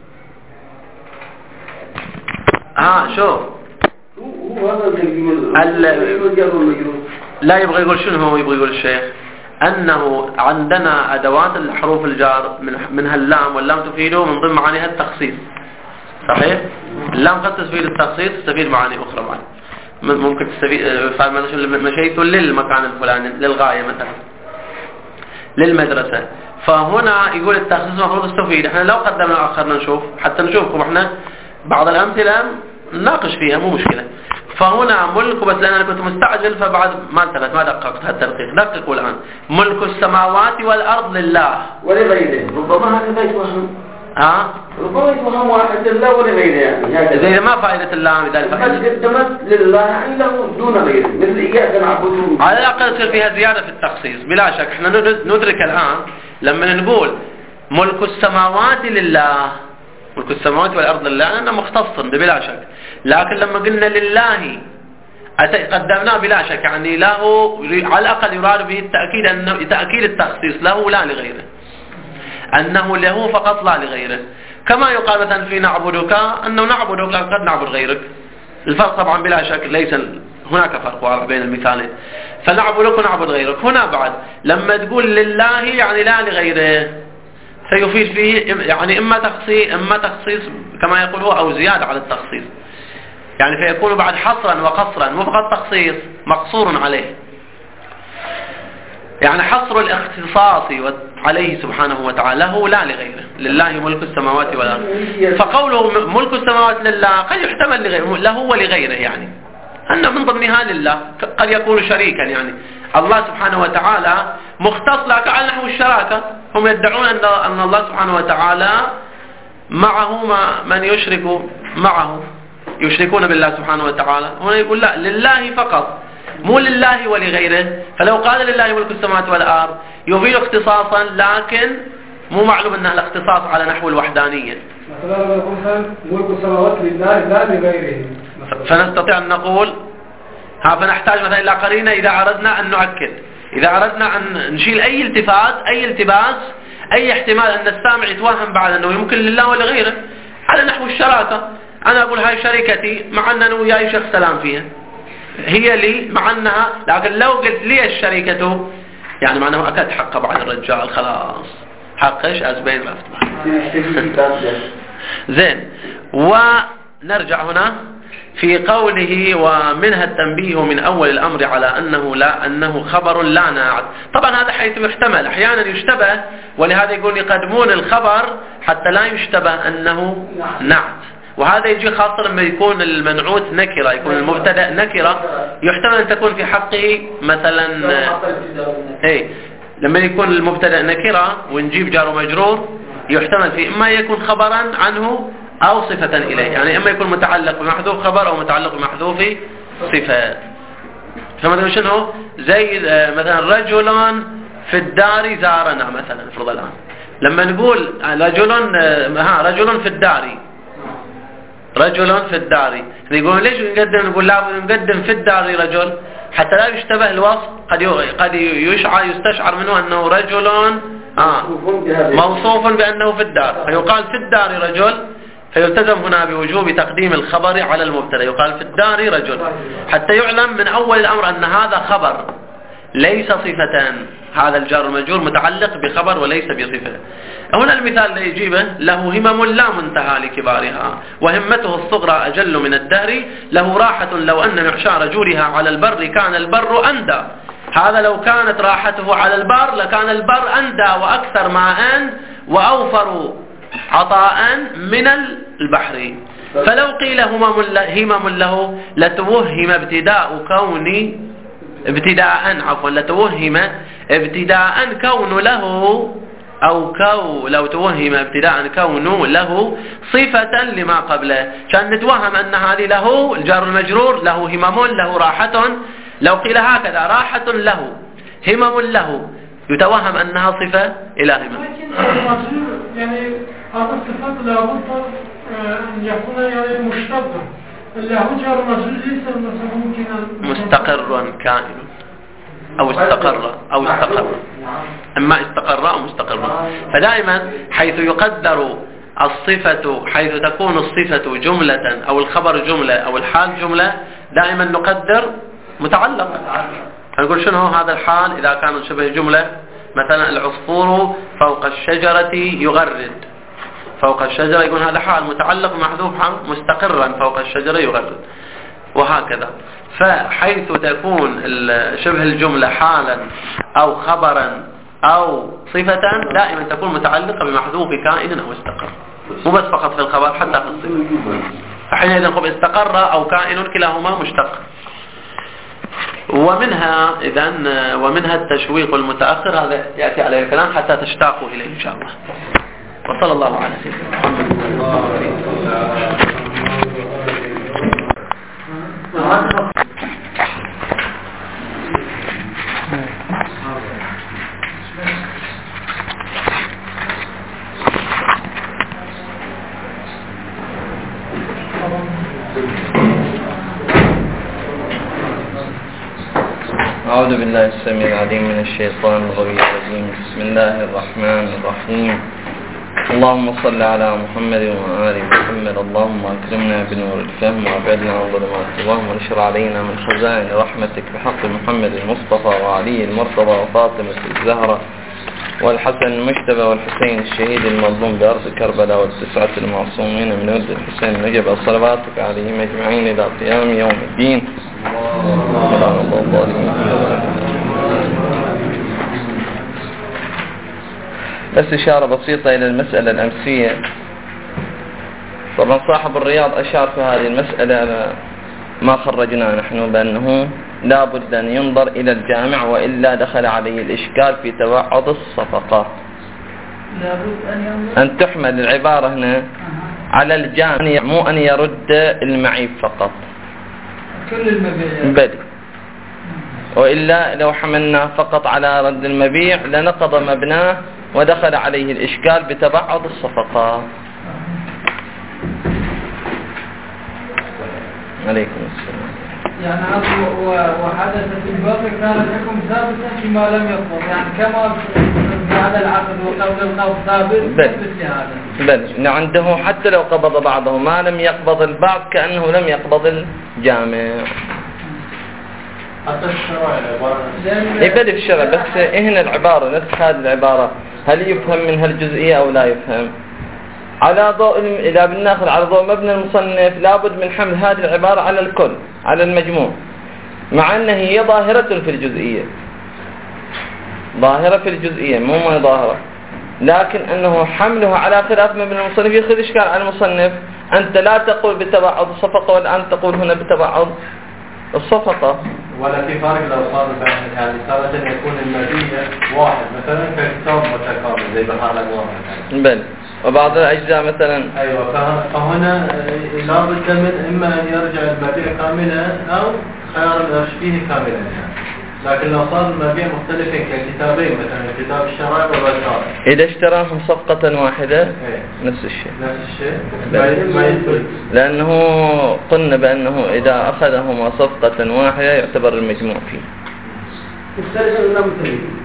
ها شوف هو هذا المجرور. لا يبغى يقول شنو هو يبغى يقول الشيخ؟ أنه عندنا أدوات الحروف الجار من منها اللام، واللام تفيده من ضمن معانيها التخصيص صحيح؟ اللام قد تستفيد التخصيص، تستفيد معاني أخرى معي. ممكن تستفيد مشيت للمكان الفلاني، للغاية مثلا، للمدرسة. فهنا يقول التخصيص المفروض تستفيد. احنا لو قدمنا وأخرنا نشوف حتى نشوفكم احنا بعض الأمثلة نناقش فيها مو مشكلة. فهنا ملك، بس لأن أنا كنت مستعجل فبعد ما انتبهت ما دققت هالتدقيق. دققوا الآن، ملك السماوات والأرض لله ولغيره. ربما هذا يتوهم ها؟ ربما يتوهم واحد لله ولغيره، يعني إذا ما فائدة اللام إذا الفائدة قدمت لله يعني له دون غيره، مثل إياك نعبد. على الأقل تصير فيها زيادة في التخصيص بلا شك. احنا ندرك الآن لما نقول ملك السماوات لله، ملك السماوات والأرض لله أنه مختص بلا شك، لكن لما قلنا لله قدمناه بلا شك، يعني له على الأقل يراد به التأكيد، أنه تأكيد التخصيص له لا لغيره، أنه له فقط لا لغيره. كما يقال مثلا في نعبدك أنه نعبدك لكن قد نعبد غيرك. الفرق طبعا بلا شك ليس هناك فرق واضح بين المثالين، فنعبدك ونعبد غيرك. هنا بعد لما تقول لله يعني لا لغيره، سيفيد فيه يعني إما تخصيص إما تخصيص كما يقول هو أو زيادة على التخصيص، يعني فيكون بعد حصرا وقصرا، مو فقط تخصيص مقصور عليه. يعني حصر الاختصاص عليه سبحانه وتعالى له لا لغيره، لله ملك السماوات والأرض. فقوله ملك السماوات لله قد يحتمل لغيره، له ولغيره، يعني أن من ضمنها لله، قد يكون شريكا. يعني الله سبحانه وتعالى مختص لك على نحو الشراكة. هم يدعون أن الله سبحانه وتعالى معه من يشرك معه، يشركون بالله سبحانه وتعالى. هنا يقول لا، لله فقط، مو لله ولغيره. فلو قال لله ملك السماوات والأرض يفيد اختصاصا، لكن مو معلوم أن الاختصاص على نحو الوحدانية. مثلا لو يقول ملك السماوات لله لا لغيره، فنستطيع أن نقول ها، فنحتاج مثلا إلى قرينة إذا أردنا أن نؤكد، إذا أردنا أن نشيل أي التفات، أي التباس، أي احتمال أن السامع يتوهم بعد أنه يمكن لله ولغيره على نحو الشراكة. أنا أقول هاي شركتي، مع أن أنا وياي شخص سلام فيها، هي لي مع أنها، لكن لو قلت لي الشركة يعني معناه أكد حقه بعد الرجال، خلاص حقش أزبين رفت. زين. ونرجع هنا في قوله ومنها التنبيه من أول الأمر على أنه لا أنه خبر لا ناعت. طبعا هذا حيث يحتمل، أحيانا يشتبه، ولهذا يقول يقدمون الخبر حتى لا يشتبه أنه نعت. وهذا يجي خاصة لما يكون المنعوت نكرة، يكون المبتدأ نكرة، يحتمل أن تكون في حقه مثلا ايه لما يكون المبتدأ نكرة ونجيب جار ومجرور، يحتمل في إما يكون خبرا عنه أو صفة إليه، يعني إما يكون متعلق بمحذوف خبر أو متعلق بمحذوف صفة. فمثلا شنو زي مثلا رجل في الدار زارنا مثلا، افرض الآن لما نقول رجل ها رجل في الدار، رجل في الدار، يقول ليش نقدم، نقول لا نقدم في الدار رجل حتى لا يشتبه الوصف، قد قد يشعر يستشعر منه أنه رجل آه موصوف بأنه في الدار، فيقال في الدار رجل، فيلتزم هنا بوجوب تقديم الخبر على المبتدا، يقال في الدار رجل، حتى يعلم من أول الأمر أن هذا خبر ليس صفة. هذا الجار المجرور متعلق بخبر وليس بصفة. هنا المثال اللي يجيبه له همم لا منتهى لكبارها، وهمته الصغرى أجل من الدهر، له راحة لو أن معشار جورها على البر كان البر أندى. هذا لو كانت راحته على البر لكان البر أندى وأكثر ماء وأوفر عطاء من البحر. فلو قيل همم له لتوهم ابتداء كون ابتداء عفوا لتوهم ابتداء كون له أو كو لو توهم ابتداء كون له صفة لما قبله، كان نتوهم أن هذه له الجار المجرور له همم له راحة. لو قيل هكذا راحة له همم له يتوهم أنها صفة إلى همم. يعني هذا الصفات لابد أن يكون يعني مشتبه، اللي هو جار مجرور ليس مثلا ممكن مستقر كائن أو استقر أو استقر، إما استقر أو مستقر. فدائما حيث يقدر الصفة، حيث تكون الصفة جملة أو الخبر جملة أو الحال جملة، دائما نقدر متعلق. نقول شنو هذا الحال إذا كان شبه جملة، مثلا العصفور فوق الشجرة يغرد، فوق الشجرة يكون هذا حال متعلق محذوف مستقرا فوق الشجرة يغرد، وهكذا. فحيث تكون شبه الجملة حالا أو خبرا أو صفة دائما تكون متعلقة بمحذوف كائن أو استقر، مو بس فقط في الخبر حتى في الصفة. فحينئذ نقول استقر أو كائن كلاهما مشتق. ومنها إذن ومنها التشويق المتأخر، هذا يأتي عليه الكلام حتى تشتاقوا إليه إن شاء الله. وصلى الله على سيدنا محمد. أعوذ بالله السميع العليم من الشيطان الغوي الرجيم. بسم الله الرحمن الرحيم. اللهم صل على محمد وآل محمد. اللهم أكرمنا بنور الفهم وأبعدنا عن ظلمات الوهم، وانشر علينا من خزائن رحمتك بحق محمد المصطفى وعلي المرتضى وفاطمة الزهرة والحسن المجتبى والحسين الشهيد المظلوم بأرض كربلاء والتسعة المعصومين من ولد الحسين نجب صلواتك عليهم أجمعين إلى قيام يوم الدين. بس إشارة بسيطة إلى المسألة الأمسية. طبعا صاحب الرياض أشار في هذه المسألة ما خرجنا نحن بأنه لا بد أن ينظر إلى الجامع وإلا دخل عليه الإشكال في توعد الصفقات. أن تحمل العبارة هنا على الجامع مو أن يرد المعيب فقط كل المبيع بل وإلا لو حملنا فقط على رد المبيع لنقض مبناه ودخل عليه الإشكال بتبعض الصفقات. عليكم السلام. يعني وحدث في الباقي كان الحكم ثابتا فيما لم يقبض، يعني كما بعد العقد وقبل القبض ثابت مثل هذا. بل عنده حتى لو قبض بعضه ما لم يقبض البعض كأنه لم يقبض الجامع. حتى الشرع العبارة يبدأ في الشرع بس هنا العبارة نفس هذه العبارة هل يفهم منها الجزئية أو لا يفهم؟ على ضوء إذا بناخذ على ضوء مبنى المصنف لابد من حمل هذه العبارة على الكل على المجموع، مع أنها هي ظاهرة في الجزئية، ظاهرة في الجزئية مو ما ظاهرة، لكن أنه حملها على خلاف مبنى المصنف يأخذ إشكال على المصنف. أنت لا تقول بتبعض الصفقة والآن تقول هنا بتبعض الصفقة. ولا في فارق لو صار يعني تارة يكون المبيع واحد مثلا ككتاب متكامل زي بحال الأقوام. بل وبعض الأجزاء مثلا أيوة فهنا لا بد من إما أن يرجع المبيع كاملا أو خيار الأرش فيه كاملا يعني. لكن لو صار المبيع مختلفين ككتابين مثلا كتاب الشرائع والرشاد إذا اشتراهم صفقة واحدة ايه. نفس الشيء نفس الشيء ما يثبت، لأنه قلنا بأنه إذا أخذهما صفقة واحدة يعتبر المجموع فيه. الثالث ولا مثلين؟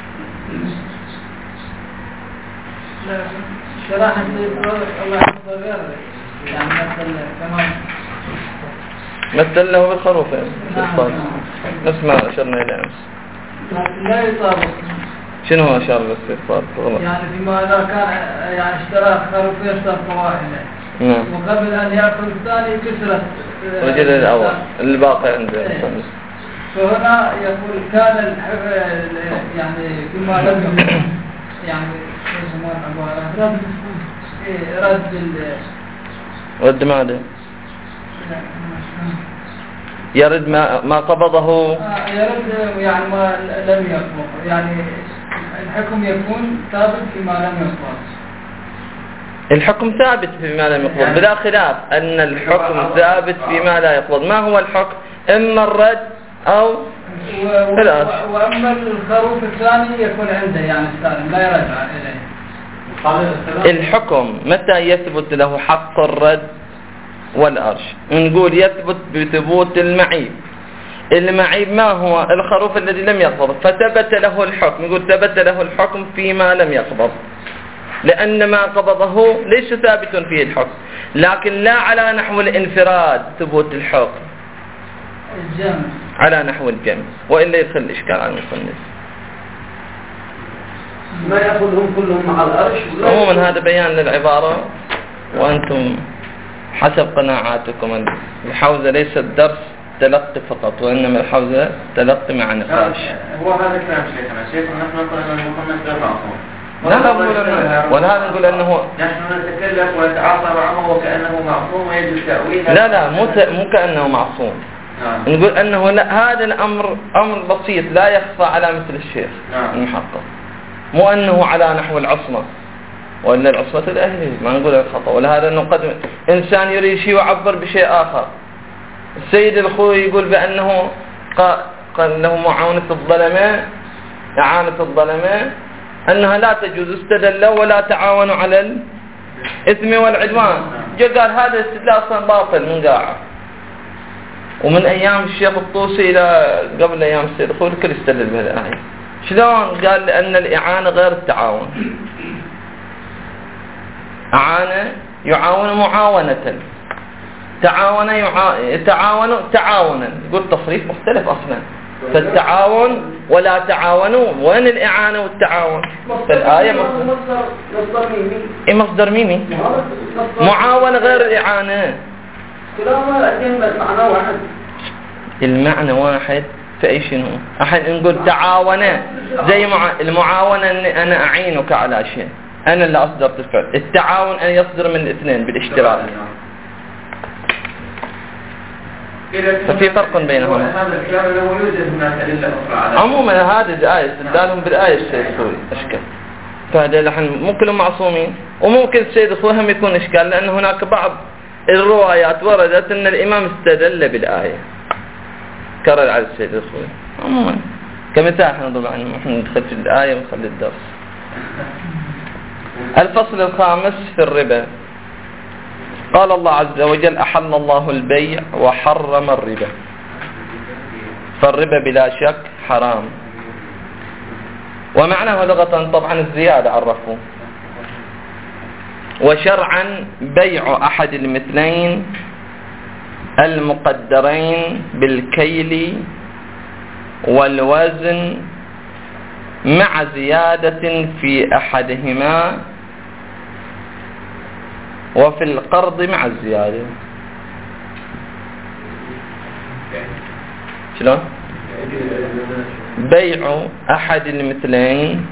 شراحة الله يحفظ غير يعني مثل كمان مثل له بالخروف نفس ما أشرنا إلى أمس. لا يطابق. شنو هو أشار بالاستغفار؟ يعني فيما إذا كان يعني اشترى خروفين صفقة واحدة نعم. وقبل أن يأكل الثاني كسرت رجل الأول الباقي عنده المصنف. فهنا يقول كان يعني فيما لم يكن يعني يسمون عبارة رد رد رد ماذا؟ يرد ما ما قبضه. يرد يعني ما لم يقبض، يعني الحكم يكون ثابت فيما لم يقبض. الحكم ثابت فيما لم يقبض بلا خلاف أن الحكم ثابت فيما لا يقبض. ما هو الحكم؟ إما الرد أو الأرش. وأما الخروف الثاني يكون عنده يعني السالم لا يرجع إليه. الحكم متى يثبت له حق الرد والأرش؟ نقول يثبت بثبوت المعيب. المعيب ما هو؟ الخروف الذي لم يقبض، فثبت له الحكم. نقول ثبت له الحكم فيما لم يقبض، لأن ما قبضه ليس ثابت فيه الحكم، لكن لا على نحو الانفراد ثبوت الحكم، الجمع على نحو الجمع، وإلا يدخل الإشكال على المصنف. ما يأخذهم كلهم مع الأرش. عموما هذا بيان للعبارة، وأنتم حسب قناعاتكم. الحوزة ليست درس تلقي فقط، وإنما الحوزة تلقي مع نقاش. هو هذا كلام شيخنا، شيخ نحن نقول أن المصنف غير معصوم. لا نقول أنه، ولهذا نقول أنه نحن نتكلم ونتعاطى معه وكأنه معصوم ويجوز تأويله. لا لا مو مو كأنه معصوم. نعم. نقول أنه لا، هذا الأمر أمر بسيط لا يخفى على مثل الشيخ نعم. المحقق، مو أنه على نحو العصمة، وإلا العصمة الأهلية ما نقول الخطأ. ولهذا أنه قد إنسان يريد شيء ويعبر بشيء آخر. السيد الخوي يقول بأنه قال له معاونة الظلماء، إعانة الظلماء، أنها لا تجوز، استدلوا ولا تعاونوا على الإثم والعدوان. جاء قال هذا الاستدلال أصلا باطل من قاعة. ومن أيام الشيخ الطوسي إلى قبل أيام السيد الخوي الكل استدل بهذا. شلون؟ قال لأن الإعانة غير التعاون. أعانة يعاون معاونة، تعاون يتعاون تعاونا. يقول تصريف مختلف أصلا، فالتعاون ولا تعاونوا، وين الإعانة والتعاون؟ فالآية مصدر ميمي. مصدر ميمي. معاونة غير الإعانة. كلاهما المعنى واحد. المعنى واحد في في أي شنو الحين نقول تعاونة زي مع المعاونة أني أنا أعينك على شيء، أنا اللي أصدرت الفعل. التعاون أن يصدر من الاثنين بالاشتراك، ففي فرق بينهم. هذا الكلام لو يوجد هناك أدلة أخرى على عموما هذه الآية استدلالهم بالآية السيد الخوي أشكال، فهذا الحين مو كلهم معصومين، وممكن السيد الخوي هم يكون إشكال، لأن هناك بعض الروايات وردت أن الإمام استدل بالآية كرر على السيد الخوي. عموما كمثال احنا طبعا نحن ندخل في الآية ونخلي الدرس. الفصل الخامس في الربا. قال الله عز وجل أحل الله البيع وحرم الربا، فالربا بلا شك حرام، ومعناه لغة طبعا الزيادة عرفوه، وشرعا بيع أحد المثلين المقدرين بالكيل والوزن مع زيادة في أحدهما وفي القرض مع الزيادة. شلون؟ بيع أحد المثلين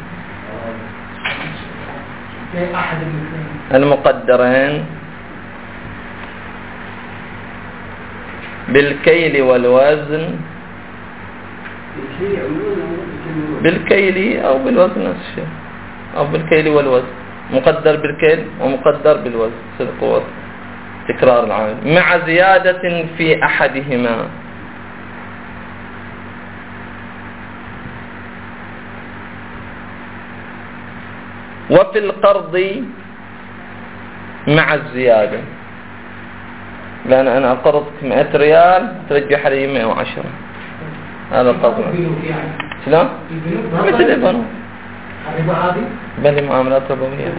المقدرين بالكيل والوزن، بالكيل أو بالوزن نفس الشيء، أو بالكيل والوزن، مقدر بالكيل ومقدر بالوزن صدق ووزن تكرار العامل مع زيادة في أحدهما. وفي القرض مع الزيادة، لأن أنا أقرضك مئة ريال ترجح لي مئة وعشرة، هذا القرض. شلون؟ مثل البنوك بل معاملات ربوية.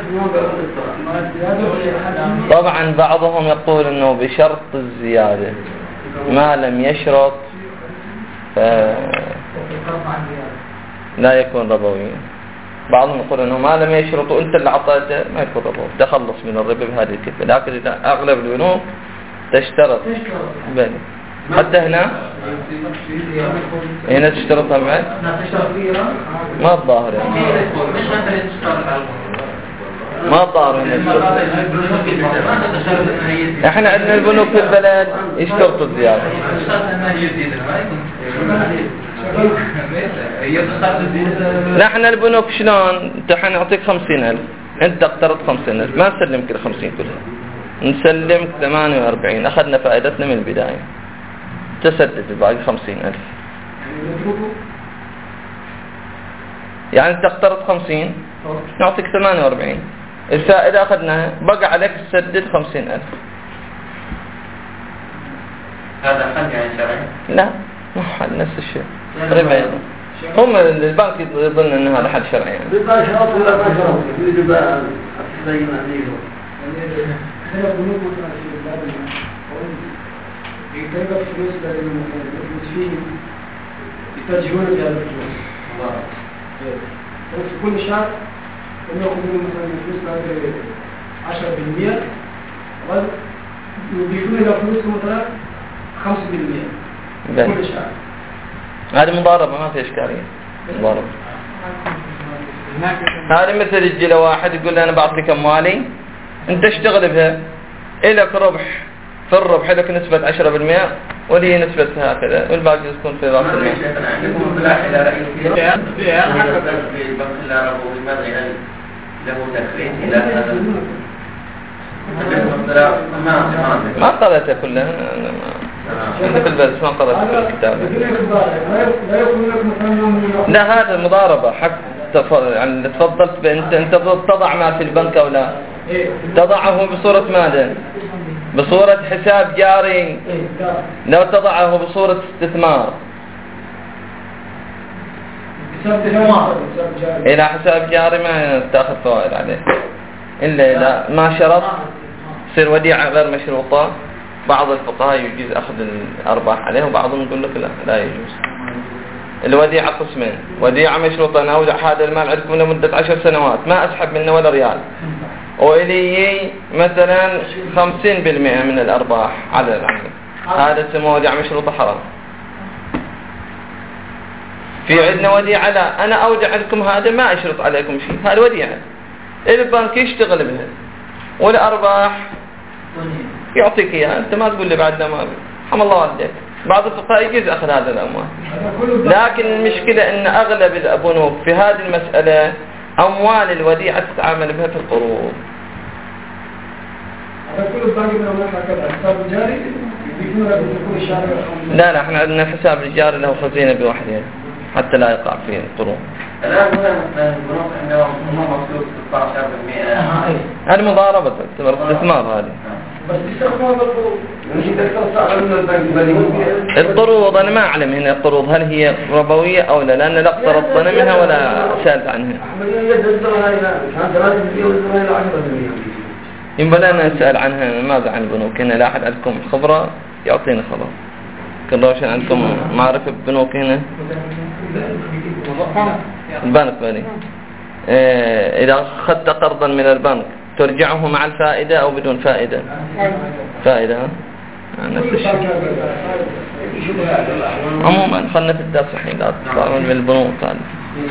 طبعا بعضهم يقول انه بشرط الزيادة، ما لم يشرط لا يكون ربويا. بعضهم يقول انه ما لم يشرط وانت اللي عطيته ما يكون ربوي، تخلص من الربا بهذه الكفة. لكن اذا اغلب البنوك تشترط بل حتى هنا هنا تشترطها بعد ما الظاهر يعني. ما الظاهر هنا احنا عندنا البنوك في البلد يشترطوا الزيادة. نحن البنوك شلون؟ انت حنعطيك خمسين ألف، انت اقترضت خمسين ألف، ما نسلمك الخمسين كلها، نسلمك ثمانية وأربعين، اخذنا فائدتنا من البداية، تسدد الباقي خمسين ألف. يعني انت اقترضت خمسين نعطيك ثمانية وأربعين، الفائدة اخذناها، بقى عليك تسدد خمسين ألف. هذا حل يعني شرعي؟ لا مو حل، نفس الشيء ربا. هم البنك يظن ان هذا حل شرعي يعني. ربا شرط ولا ما شرط؟ في ربا زي ما نيجو خلق بنوك يتربى فلوس بدل المسلمين يترجمون بهذا الفلوس. في كل شهر هم يأخذون مثلا الفلوس هذه عشرة بالمئة ويضيفون إلى فلوسهم مثلا خمسة بالمئة كل شهر. هذه مضاربة ما في إشكالية. مضاربة هذه مثل يجي له واحد يقول لي أنا بعطيك أموالي أنت اشتغل بها، إلك ربح، في الربح لك نسبة عشرة بالمئة ولي نسبة هكذا والباقي يكون في رأس المال. ما قرأتها كلها عندك البلد، ما قرأت كل الكتاب. لا هذا المضاربة حق يعني تفضلت بأنت أنت تضع ما في البنك أو لا، تضعه بصورة ماذا؟ بصورة حساب جاري، لو تضعه بصورة استثمار إلى حساب جاري ما تأخذ فوائد عليه إلا إذا ما شرط تصير وديعة غير مشروطة. بعض الفقهاء يجوز أخذ الأرباح عليه وبعضهم يقول لك لا لا يجوز. الوديعة قسمين، وديعة مشروطة أنا أودع هذا المال عندكم لمدة عشر سنوات ما أسحب منه ولا ريال، وإلي مثلا خمسين بالمئة من الأرباح على العمل، هذا اسمه وديعة مشروطة حرام. في عندنا وديعة، لا أنا أودع لكم هذا ما أشرط عليكم شيء، هذا وديعة البنك يشتغل بها والأرباح يعطيك إياها، أنت ما تقول لي بعد ما رحم الله والديك. بعض الفقهاء يجوز أخذ هذا الأموال، لكن المشكلة أن أغلب البنوك في هذه المسألة أموال الوديعة تتعامل بها في القروض. لا لا احنا عندنا حساب الجاري له خزينة بوحدها حتى لا يقع فيه القروض. الآن هنا البنوك عندهم مصروف ستة عشر بالمئة. هذه مضاربة تعتبر استثمار هذه. القروض أنا ما أعلم هنا القروض هل هي ربوية أو لا، لأن لا اقترضت منها ولا سألت عنها. ينبغي أن نسأل عنها ماذا عن البنوك هنا. لا أحد عندكم خبرة يعطينا خبر. كل روشن عندكم معرفة ببنوك هنا؟ البنك بني إيه إذا أخذت قرضا من البنك ترجعه مع الفائدة أو بدون فائدة؟ فائدة نفس الشيء. عموما خلنا في الدرس الحين لا تطلعون من البنوك هذه.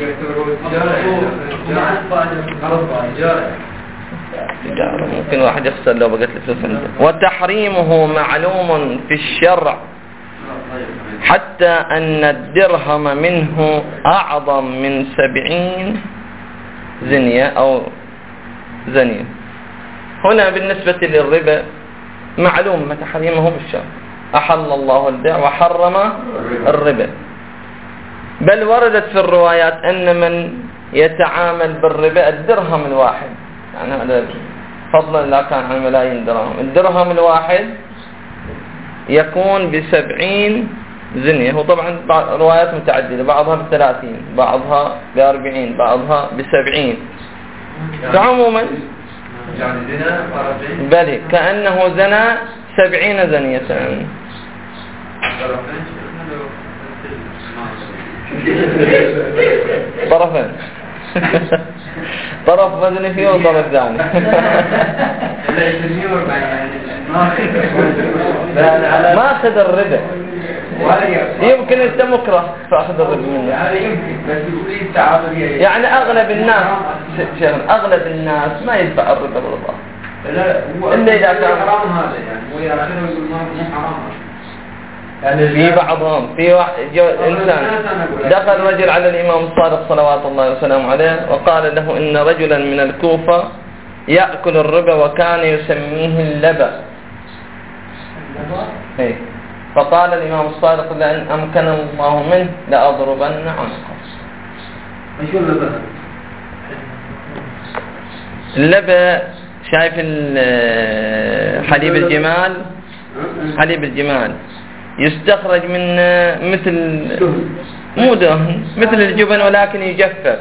ممكن واحد يخسر لو بقت له فلوس عنده. وتحريمه معلوم في الشرع حتى أن الدرهم منه أعظم من سبعين زنية أو زنية. هنا بالنسبة للربا معلوم ما تحريمه بالشرع، أحل الله البيع وحرم الربا، بل وردت في الروايات أن من يتعامل بالربا الدرهم الواحد، يعني هذا فضلا لا كان عن ملايين درهم، الدرهم الواحد يكون بسبعين زنية. هو طبعا روايات متعددة، بعضها بثلاثين بعضها بأربعين بعضها بسبعين. فعموما بل كأنه زنى سبعين زنية. طرفين طرف مزني فيه وطرف ثاني. ما أخذ الربا، يمكن أنت مكره فأخذ الربا منه. يعني أغلب الناس شيخنا أغلب الناس ما يدفع الربا بالرضا إلا إذا كان حرام. هذا يعني هو يأخذه ويقول مو حرام. يعني في بعضهم في إنسان دخل رجل على الإمام الصادق صلوات الله وسلامه عليه وقال له إن رجلا من الكوفة يأكل الربا وكان يسميه اللبا. إيه. فقال الإمام الصادق لأن أمكن الله منه لأضربن عنقه. شو اللبا؟ اللبا شايف حليب الجمال، حليب الجمال يستخرج من مثل مو دهن مثل الجبن ولكن يجفف.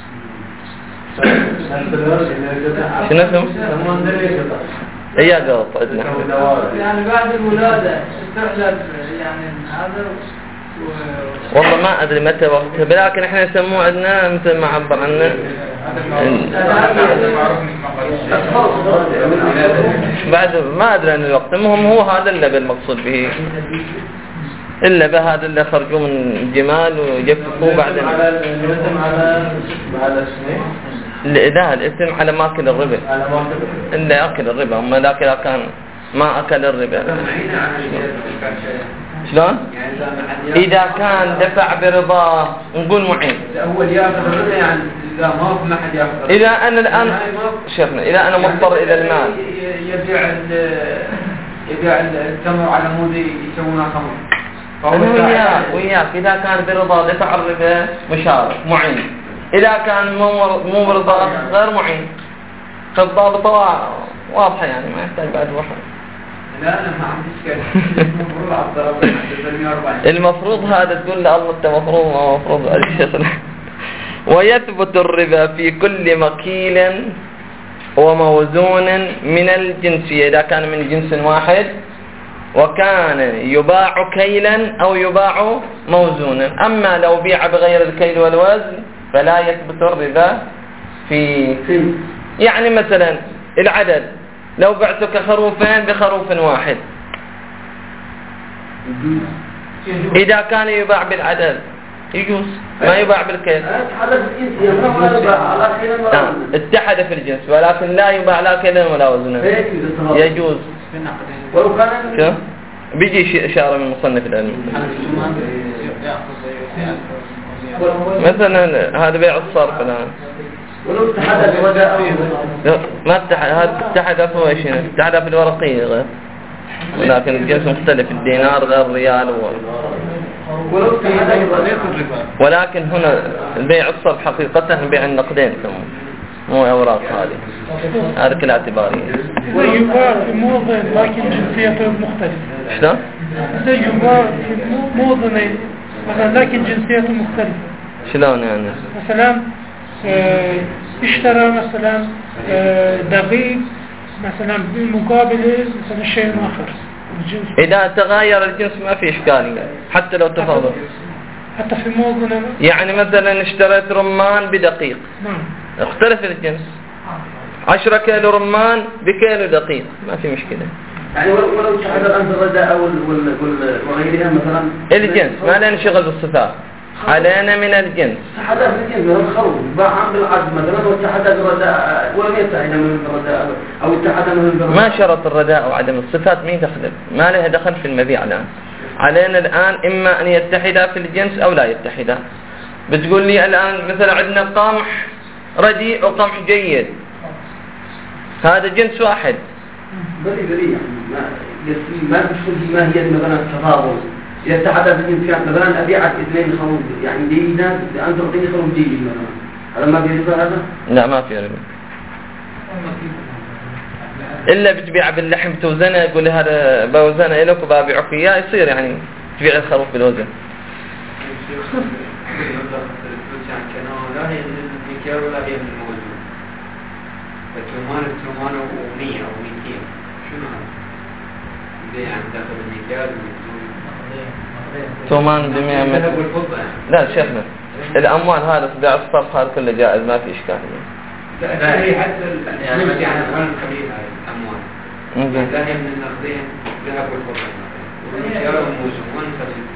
شنو اسمه؟ اي قط عندنا يعني بعد الولادة استخلف يعني هذا. والله ما ادري متى وقتها، لكن احنا نسموه عندنا مثل ما عبر عنه بعد ما ادري عن الوقت. المهم هو هذا اللبن المقصود به، اللبن هذا اللي خرجوه من الجمال ويجففوه بعدين على الاسم على على اسمه. لا الاسم على ماكل الربا، اللي اكل الربا. اما ذاك اذا كان ما اكل الربا شلون؟ إذا كان دفع برضاه نقول معين. هو اللي يأخذ الربا يعني إذا ما في أحد يأخذ. إذا أنا الآن شفنا إذا أنا مضطر إلى المال. يبيع يبيع التمر على مود يسوونه خمر. وياك وياك إذا كان برضاه دفع الربا مشارك معين. إذا كان مو مو برضاه غير معين. فالضابطة واضحة يعني ما يحتاج بعد واحد. لا أنا ما عندي إشكال. المفروض هذا تقول له الله أنت مفروض ما مفروض الشيء. ويثبت الربا في كل مكيل وموزون من الجنسية إذا كان من جنس واحد وكان يباع كيلا أو يباع موزونا. أما لو بيع بغير الكيل والوزن فلا يثبت الربا في يعني مثلا العدد لو بعتك خروفين بخروف واحد إذا كان يباع بالعدد يجوز ما يباع بالكيل. نعم اتحد في الجنس ولكن لا يباع لا كيلا ولا وزنا يجوز. ولو كان بيجي إشارة من مصنف العلم مثلا هذا بيع الصرف الآن ولو اتحد الرداء ما اتحد هذا اتحد في ايش هنا اتحد في الورقية غير ولكن الجنس مختلف الدينار غير الريال و... ولكن هنا البيع الصرف حقيقة بيع النقدين ثم مو أوراق هذه هذا كل اعتبارية زي يباع في موضن لكن جنسيته مختلفة شلون؟ زي يباع في موضن مثلا لكن جنسيته مختلفة شلون يعني؟ مثلا اه اشترى مثلا اه دقيق مثلا بالمقابل مثلا شيء آخر الجنس. إذا تغير الجنس ما في إشكالية حتى لو تفاضل حتى في موضن يعني مثلا اشتريت رمان بدقيق نعم اختلف الجنس عشرة كيلو رمان بكيلو دقيق ما في مشكلة يعني ولو اتحد الآن الرداء وغيرها مثلا الجنس ما لنا شغل بالصفات علينا من الجنس اتحد في الجنس مثلا خروج باع بالعقد مثلا واتحد الرداء ولم يتحد من الرداء أو اتحد من الرداء ما شرط الرداء وعدم الصفات مين دخل ما لها دخل في المبيع الآن علينا الآن إما أن يتحدا في الجنس أو لا يتحدا. بتقول لي الآن مثلا عندنا قمح رديء وقمح جيد هذا جنس واحد بلي بلي يعني ما تشوفي ما هي مثلا التفاضل يتحدث في الجنس مثلا أبيعك اثنين خروج يعني جيدا أنت تعطيني خروج جيد مثلا هذا ما في ربا هذا؟ لا ما في ربا إلا بتبيع باللحم توزنه يقول هذا بوزنه لك وببيعك إياه يصير يعني تبيع الخروف بالوزن. لا هي من المكيال ولا هي من الموزون التومان التومان ومية أو ميتين شنو هذا؟ بيع داخل المكيال تومان بمية متر لا شيخنا الأموال هذا بيع الصرف هذا كله جائز ما في إشكال لا هي حتى يعني يعني أموال القليل هاي الأموال لا هي من النقدين ذهب والفضة والمكيال والموزون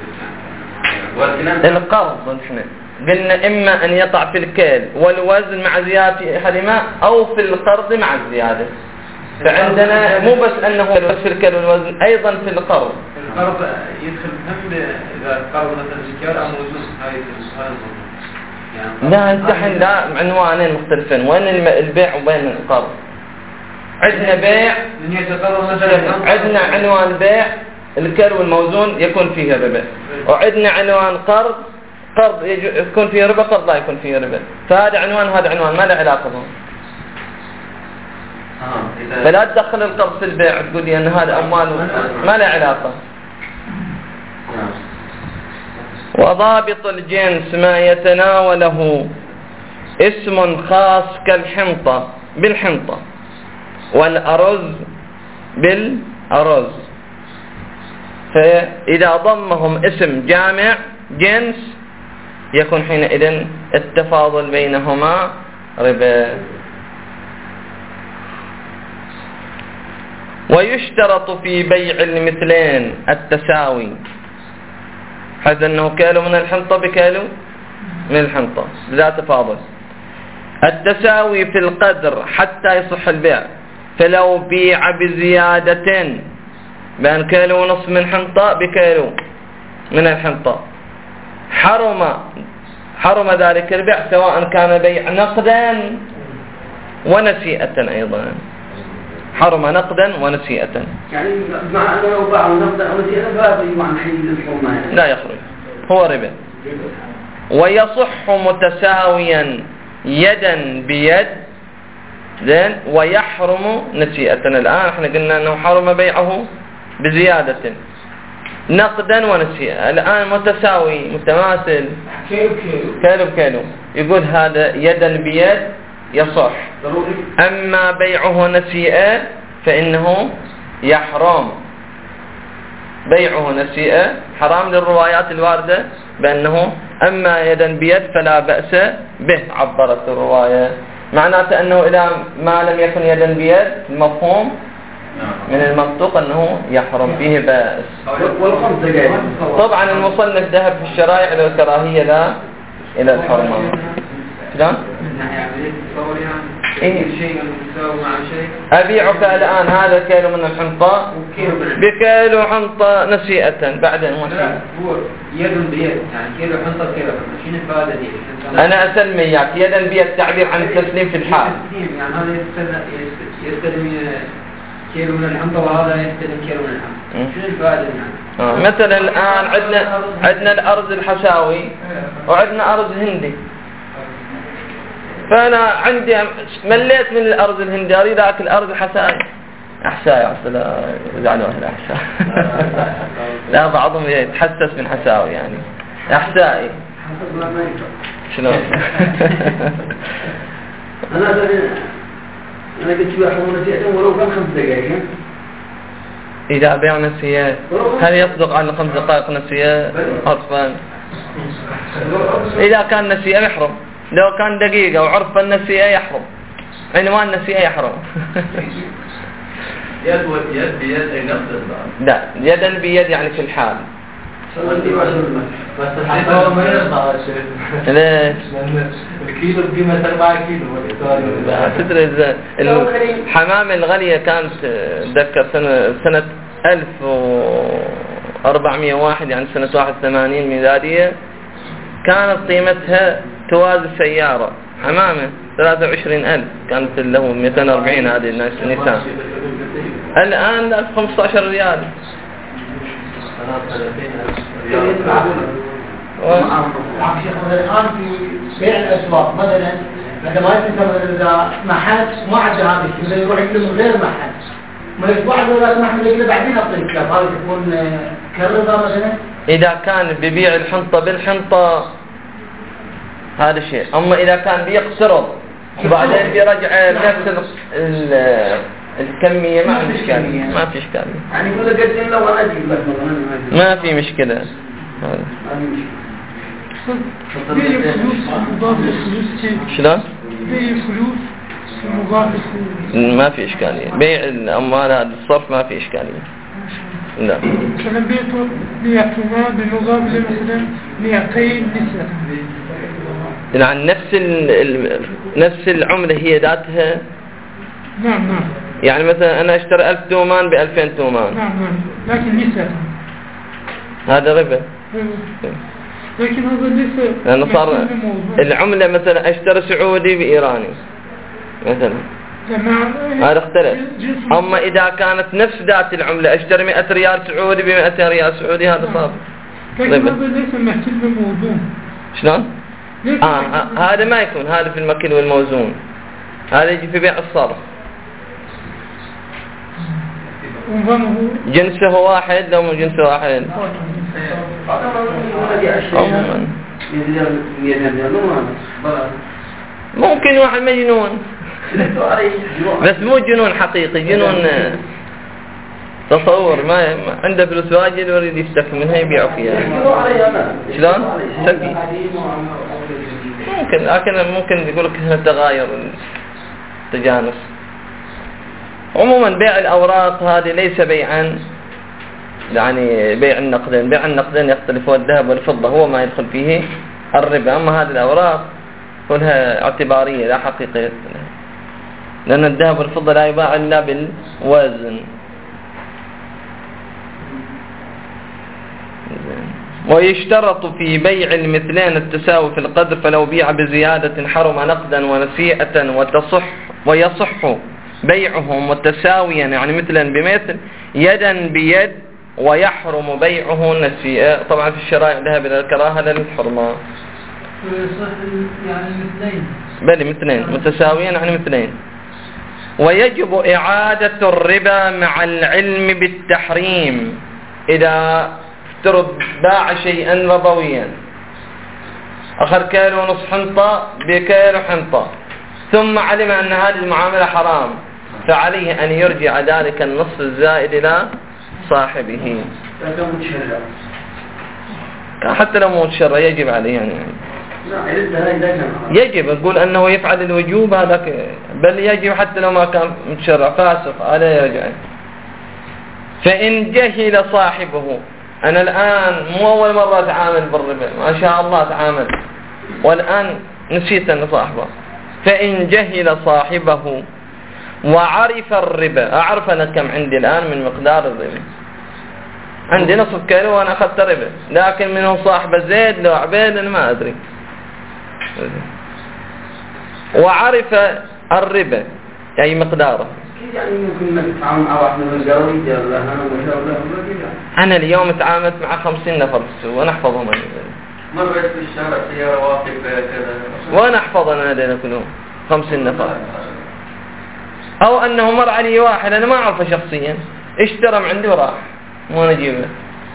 القرض احنا قلنا إما أن يقع في الكيل والوزن مع زيادة أحدهما أو في القرض مع الزيادة. فعندنا مو بس أنه في الكيل والوزن أيضا في القرض. القرض يدخل هم إذا القرض مثلا زكاة أو موزون هاي يعني لا انتحن لا عنوانين مختلفين وين البيع وبين القرض. عندنا بيع عندنا عنوان بيع الكيل والموزون يكون فيه ربا وعندنا عنوان قرض قرض يكون فيه ربا قرض لا يكون فيه ربا فهذا عنوان وهذا عنوان ما له علاقة بهم. آه. فلا تدخل القرض في البيع تقول لي أن هذا أموال ما له علاقة. وضابط الجنس ما يتناوله اسم خاص كالحنطة بالحنطة والأرز بالأرز فإذا ضمهم اسم جامع جنس يكون حينئذ التفاضل بينهما ربا. ويشترط في بيع المثلين التساوي حيث أنه كيلو من الحنطة بكيلو من الحنطة بلا تفاضل التساوي في القدر حتى يصح البيع. فلو بيع بزيادة بين كيلو ونصف من حنطة بكيلو من الحنطة حرم حرم ذلك البيع سواء كان بيع نقدا ونسيئة أيضا حرم نقدا ونسيئة يعني مع أنه باع نقدا أو نسيئة فهذا عن حيز الحرمة لا يخرج هو ربا. ويصح متساويا يدا بيد زين ويحرم نسيئة. الآن احنا قلنا أنه حرم بيعه بزيادة نقدا ونسيئة الآن متساوي متماثل كيلو بكيلو يقول هذا يدا بيد يصح. أما بيعه نسيئة فإنه يحرم بيعه نسيئة حرام للروايات الواردة بأنه أما يدا بيد فلا بأس به عبرت الرواية معناته أنه إذا ما لم يكن يدا بيد المفهوم من المنطق أنه يحرم فيه بأس. والخمس دقائق طبعا المصنف ذهب في الشرائع إلى الكراهية لا إلى الحرمة. شلون؟ إيه؟ أبيعك الآن هذا كيلو من الحنطة بكيلو حنطة نسيئة بعدين لا هو يد بيد يعني كيلو حنطة كيلو شنو الفائدة دي؟ أنا أسلم إياك يدا بيد تعبير عن التسليم في الحال. يعني هذا يستلم كيلو من الحنطة وهذا يستلم كيلو من الحنطة. شنو الفائدة يعني؟ آه. مثلا الآن عندنا عندنا الأرز الحساوي وعندنا أرز هندي. فأنا عندي مليت من الأرز الهندي أريد أكل أرز حساي أحساي أصلا زعلوا أهل أحساي لا بعضهم يتحسس من حساوي يعني أحسائي شلون أنا أنا قلت شو أحمل نسيئة ولو كان خمس دقائق. إذا بيع نسيئة هل يصدق على خمس دقائق نسيئة عرفا؟ إذا كان نسيئة يحرم. لو كان دقيقة وعرف النسيئة يحرم. عنوان النسيئة يحرم. يد يد بيد أي نفس الضعف. لا يدا بيد يعني في الحال. بس الحساوي ما يرضى ليش؟ الكيلو بقيمة أربعة كيلو. لا تدري الحمام الغالية كانت ذكر سنة سنة ألف وأربعمائة وواحد يعني سنة واحد وثمانين ميلادية كانت قيمتها توازي سيارة حمامة ثلاثة وعشرين ألف كانت له مئتين وأربعين هذه النساء. الآن خمسة عشر ريال. الآن في بيع الأسواق مثلا إذا ما يمكن إذا محل ما عنده هذا الشيء يروح يكتب من غير محل ما يتبع له محل يكتب بعدين يعطي الكلام هذا تكون كرضا مثلا. إذا كان ببيع الحنطة بالحنطة هذا شيء. أما إذا كان بيقترض وبعدين بيرجع نفس الكمية ما في إشكالية. ما في إشكالية. يعني كل قدين لو أنا أجيب لك ما في مشكلة. بيع فلوس مضاف لفلوس. شلون؟ بيع فلوس مضاف لفلوس. ما في إشكالية. بيع الأموال هذا الصرف ما في إشكالية. لا. مثلا بيعته مئة بمقابل مثلا مئتين نسبة. يعني نفس ال... نفس العملة هي ذاتها. نعم نعم. يعني مثلا أنا أشتري ألف تومان بألفين تومان. نعم نعم. لكن نسبة. هذا ربا. لكن هذا ليس. لأنه صار العملة مثلا أشتري سعودي بإيراني مثلا. هذا اختلف. أما إذا كانت نفس ذات العملة أشتري مئة ريال سعودي بمئة ريال سعودي هذا صار. لكن هذا ليس محسوب بموزون. شلون؟ آه هذا ما يكون. هذا في المكيل والموزون. هذا يجي في بيع الصرف. جنسه واحد لو مو جنسه واحد. ممكن واحد مجنون بس مو جنون حقيقي جنون تصور ما عنده فلوس واجد ويريد يستكمل منها يبيعوا فيها. شلون؟ سكي ممكن لكن ممكن يقول لك هنا تغاير تجانس. عموما بيع الأوراق هذه ليس بيعا يعني بيع النقدين. بيع النقدين يختلف الذهب والفضة هو ما يدخل فيه الربا. أما هذه الأوراق كلها اعتبارية لا حقيقية لأن الذهب والفضة لا يباع إلا بالوزن. ويشترط في بيع المثلين التساوي في القدر فلو بيع بزيادة حرم نقدا ونسيئة وتصح ويصح بيعهم متساويا يعني مثلا بمثل يدا بيد ويحرم بيعه نسيئة. طبعا في الشرائع ذهب إلى الكراهة للحرمة. يعني مثلين بل مثلين متساويا يعني مثلين. ويجب إعادة الربا مع العلم بالتحريم إذا افترض باع شيئا ربويا أخذ كيلو ونصف حنطة بكيلو حنطة ثم علم أن هذه المعاملة حرام فعليه أن يرجع ذلك النصف الزائد إلى صاحبه حتى لو مو متشرع يجب عليه يعني يجب نقول أنه يفعل الوجوب هذاك بل يجب حتى لو ما كان متشرع فاسق عليه يرجع فإن جهل صاحبه، أنا الآن مو أول مرة أتعامل بالربا، ما شاء الله أتعامل، والآن نسيت أن صاحبه. فإن جهل صاحبه وعرف الربا، أعرف أنا كم عندي الآن من مقدار الربا، عندي نصف كيلو وأنا أخذت ربا، لكن منه صاحبه زيد لو عبيد أنا ما أدري. وعرف الربا أي مقداره. يعني ممكن نتعامل مع واحد من الجراويد ولا أنا ولا أنا اليوم تعاملت مع خمسين نفر في السوق وأنا أحفظهم. مرة في الشارع سيارة واقفة كذا وأنا أحفظ أنا هذين كلهم خمسين نفر. أو أنه مر علي واحد أنا ما أعرفه شخصيا اشترى من عندي وراح وأنا أجيبه.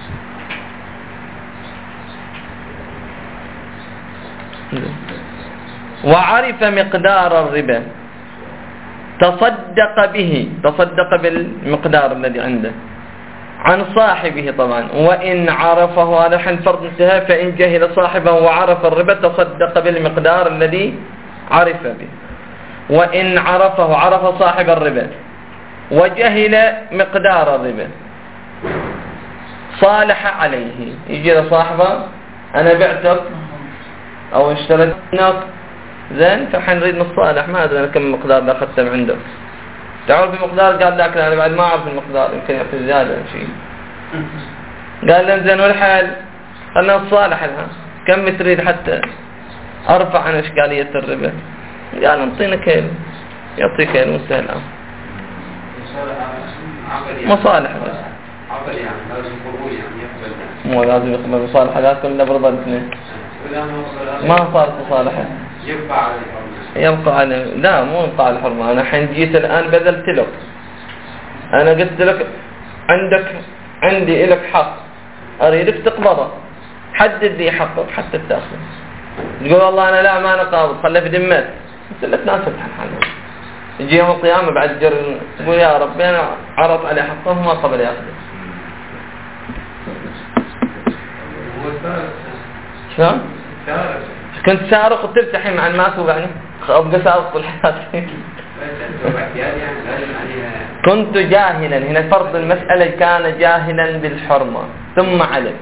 وعرف مقدار الربا تصدق به، تصدق بالمقدار الذي عنده عن صاحبه طبعا. وإن عرفه، هذا حين فرض انتهى. فإن جهل صاحبه وعرف الربا تصدق بالمقدار الذي عرف به. وإن عرفه، عرف صاحب الربا وجهل مقدار الربا، صالح عليه، يجي لصاحبه أنا بعتك أو اشتريت منك زين، فحين نريد نصالح، ما أدري كم المقدار اللي أخذته من عنده، تعرف المقدار؟ قال لكن أنا بعد ما أعرف المقدار، يمكن يعطي زيادة شيء. قال لنا زين والحال خلنا نصالح الآن، كم تريد حتى أرفع عن إشكالية الربا؟ قال انطينا كيلو، يعطي كيلو سهل الآن. مصالح بس عقل يعني لازم قبول يعني يقبل، مو لازم يقبل مصالحة، لا كلنا برضا الاثنين ما صارت مصالحة، يبقى على يبقى على لا مو يبقى على الحرمة. أنا حين جيت الآن بذلت لك، أنا قلت لك عندك عندي لك حق أريدك تقبضه، حدد لي حقك حتى تأخذ. تقول والله أنا لا ما نقابض خلي في دمت، قلت لك ناس تتحنحن. يجي يوم القيامة بعد جر تقول يا ربي أنا عرض عليه حقه ما قبل يأخذه. شلون؟ كنت سارق وترتحي مع الناس وبعني أبقى سارق طول حياتي. كنت جاهلا، هنا فرض المسألة كان جاهلا بالحرمة ثم علم.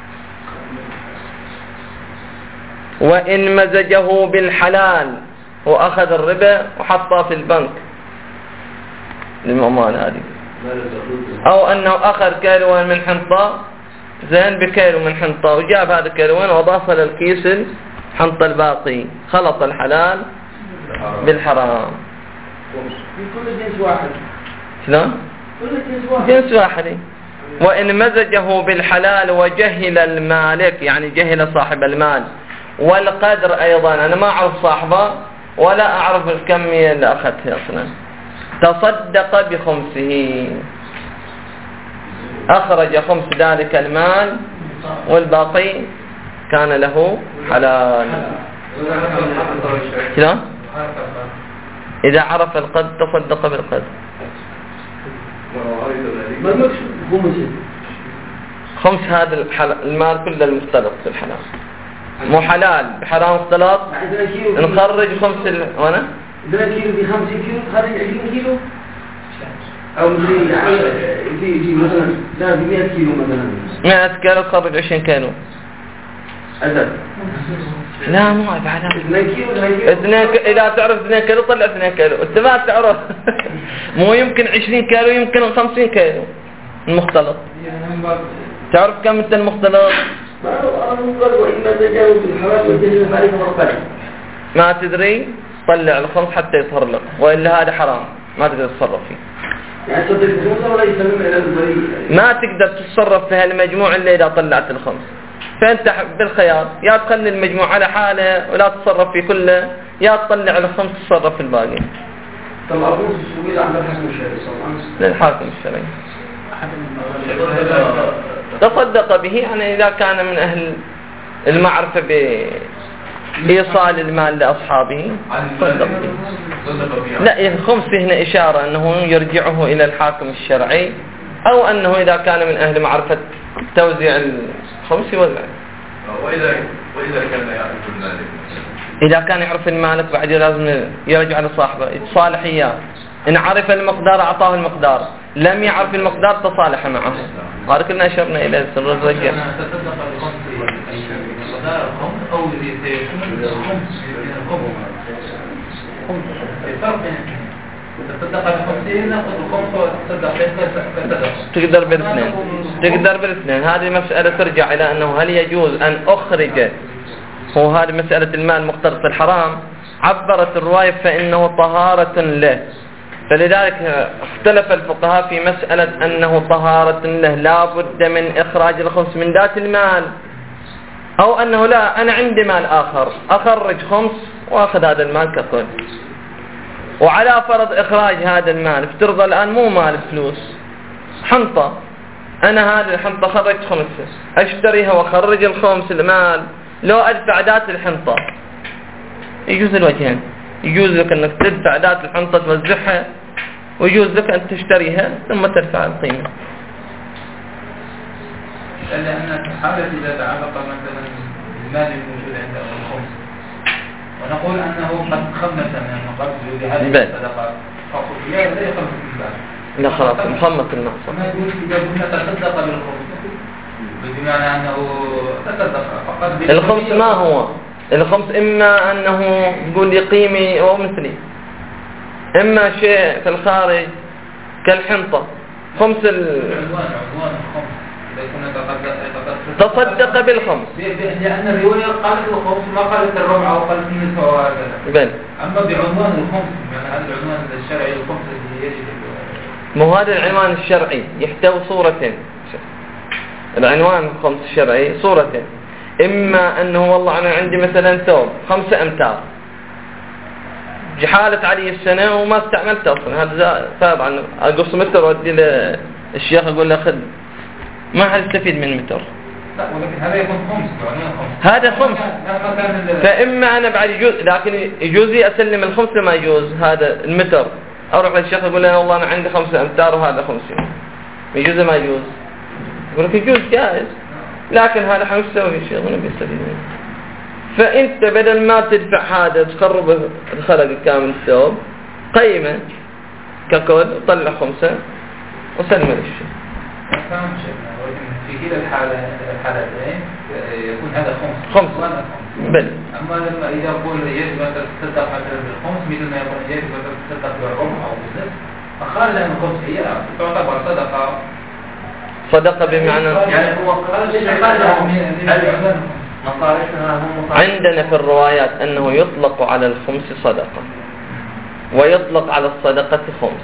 وإن مزجه بالحلال وأخذ الربا وحطه في البنك للمؤمن هذه، أو أنه أخذ كيلوان من حنطة زين بكيلو من حنطة وجاب هذا الكيلوان وضاف للكيس الحنطة الباقي، خلط الحلال بالحرام. كل جنس واحد. شلون؟ جنس واحد. وإن مزجه بالحلال وجهل المالك، يعني جهل صاحب المال والقدر أيضا، أنا ما أعرف صاحبه ولا أعرف الكمية اللي أخذتها أصلا، تصدق بخمسه، أخرج خمس ذلك المال والباقي كان له حلال. شلون؟ إذا عرف القدر تصدق بالقدر. خمس هذا المال كله المختلط في الحلال، مو حلال بحرام اختلاط، نخرج خمس ال... وانا إذا كيلو في خمسين كيلو تخرج عشرين كيلو، أو مثل يعني في في مثلا لا في مئة كيلو مثلا، مئة كيلو تخرج عشرين كيلو. أزل. لا مو بعد اثنين كيلو اثنين ك... إذا تعرف اثنين كيلو طلع اثنين كيلو، أنت ما تعرف. مو يمكن عشرين كيلو، يمكن خمسين كيلو المختلط. تعرف كم أنت المختلط؟ ما تدري، طلع الخمس حتى يظهر لك، وإلا هذا حرام ما تقدر تتصرف فيه. ما تقدر تتصرف في هالمجموع إلا إذا طلعت الخمس. فأنت بالخيار يا تخلي المجموع على حاله ولا تتصرف في كله، يا تطلع الخمس تتصرف في الباقي. طب أبوس السويد عند الحاكم الشرعي. للحاكم الشرعي. تصدق به يعني إذا كان من أهل المعرفة بإيصال المال لأصحابه تصدق به. لا الخمس هنا إشارة أنه يرجعه إلى الحاكم الشرعي، أو أنه إذا كان من أهل معرفة توزيع الخمس يوزع. وإذا وإذا كان يعرف المالك، إذا كان يعرف المالك بعد لازم يرجع لصاحبه يتصالح إياه. إن عرف المقدار أعطاه المقدار، لم يعرف المقدار تصالح معه. هذا كلنا أشرنا إلى سر الرجع. تقدر بالاثنين تقدر بالاثنين هذه مسألة ترجع إلى أنه هل يجوز أن أخرج، هو هذه مسألة المال مختلط الحرام. عبرت الرواية فإنه طهارة له، فلذلك اختلف الفقهاء في مسألة أنه طهارة له لا بد من إخراج الخمس من ذات المال، أو أنه لا أنا عندي مال آخر أخرج خمس وأخذ هذا المال ككل. وعلى فرض إخراج هذا المال، افترض الآن مو مال فلوس، حنطة، أنا هذه الحنطة خرجت خمسة، أشتريها وأخرج الخمس المال، لو أدفع ذات الحنطة يجوز الوجهين. يجوز لك أنك تدفع ذات الحنطة توزعها، ويجوز لك أن تشتريها ثم تدفع القيمة. لأن في حالة إذا تعلق مثلا المال الموجود عنده الخمس ونقول أنه قد خمس من قبل بهذه الصدقات فقط لا يخمس المال، لا خلاص مخمس المقصد. ما يقول إذا كنا تصدق بالخمس بمعنى أنه تصدق فقط الخمس ما هو الخمس، إما أنه يقول لي قيمي أو مثلي، إما شيء في الخارج كالحنطة خمس ال... تصدق بالخمس، لأن الرواية قالت الخمس ما قالت الربع أو قالت النصف أو هكذا. أما بعنوان الخمس يعني هذا العنوان الشرعي الخمس الذي يجب مو هذا العنوان الشرعي يحتوي صورتين. العنوان الخمس الشرعي صورتين، إما أنه والله أنا عندي مثلا ثوب خمسة أمتار جحالة علي السنة وما استعملت أصلا، هذا طبعا أقص متر وأدي للشيخ أقول له خذ، ما حد يستفيد من متر. لا ولكن هذا يكون خمس، هذا خمس. فإما أنا بعد يجوز، لكن يجوز لي أسلم الخمس ما يجوز هذا المتر، أروح للشيخ أقول له والله أنا عندي خمسة أمتار وهذا خمسين، يجوز ما يجوز؟ يقول لك يجوز جائز، لكن هذا حنسوي يا شيخ ونبي يستفيد منه. فأنت بدل ما تدفع هذا تخرب الخلق كامل الثوب، قيمة ككل وطلع خمسة وسلم للشيخ. فهم شيخنا، في كلا الحالة الحالتين يكون هذا خمس خمس وأنا خمس. بل أما لما إذا أقول يجب أن تتصدق مثلا بالخمس مثل ما يقول يجب أن تتصدق بالربع أو بالنصف، فخارج عن الخمس هي تعتبر صدقة. صدقة بمعنى يعني هو خارج عن عندنا في الروايات أنه يطلق على الخمس صدقة ويطلق على الصدقة خمس،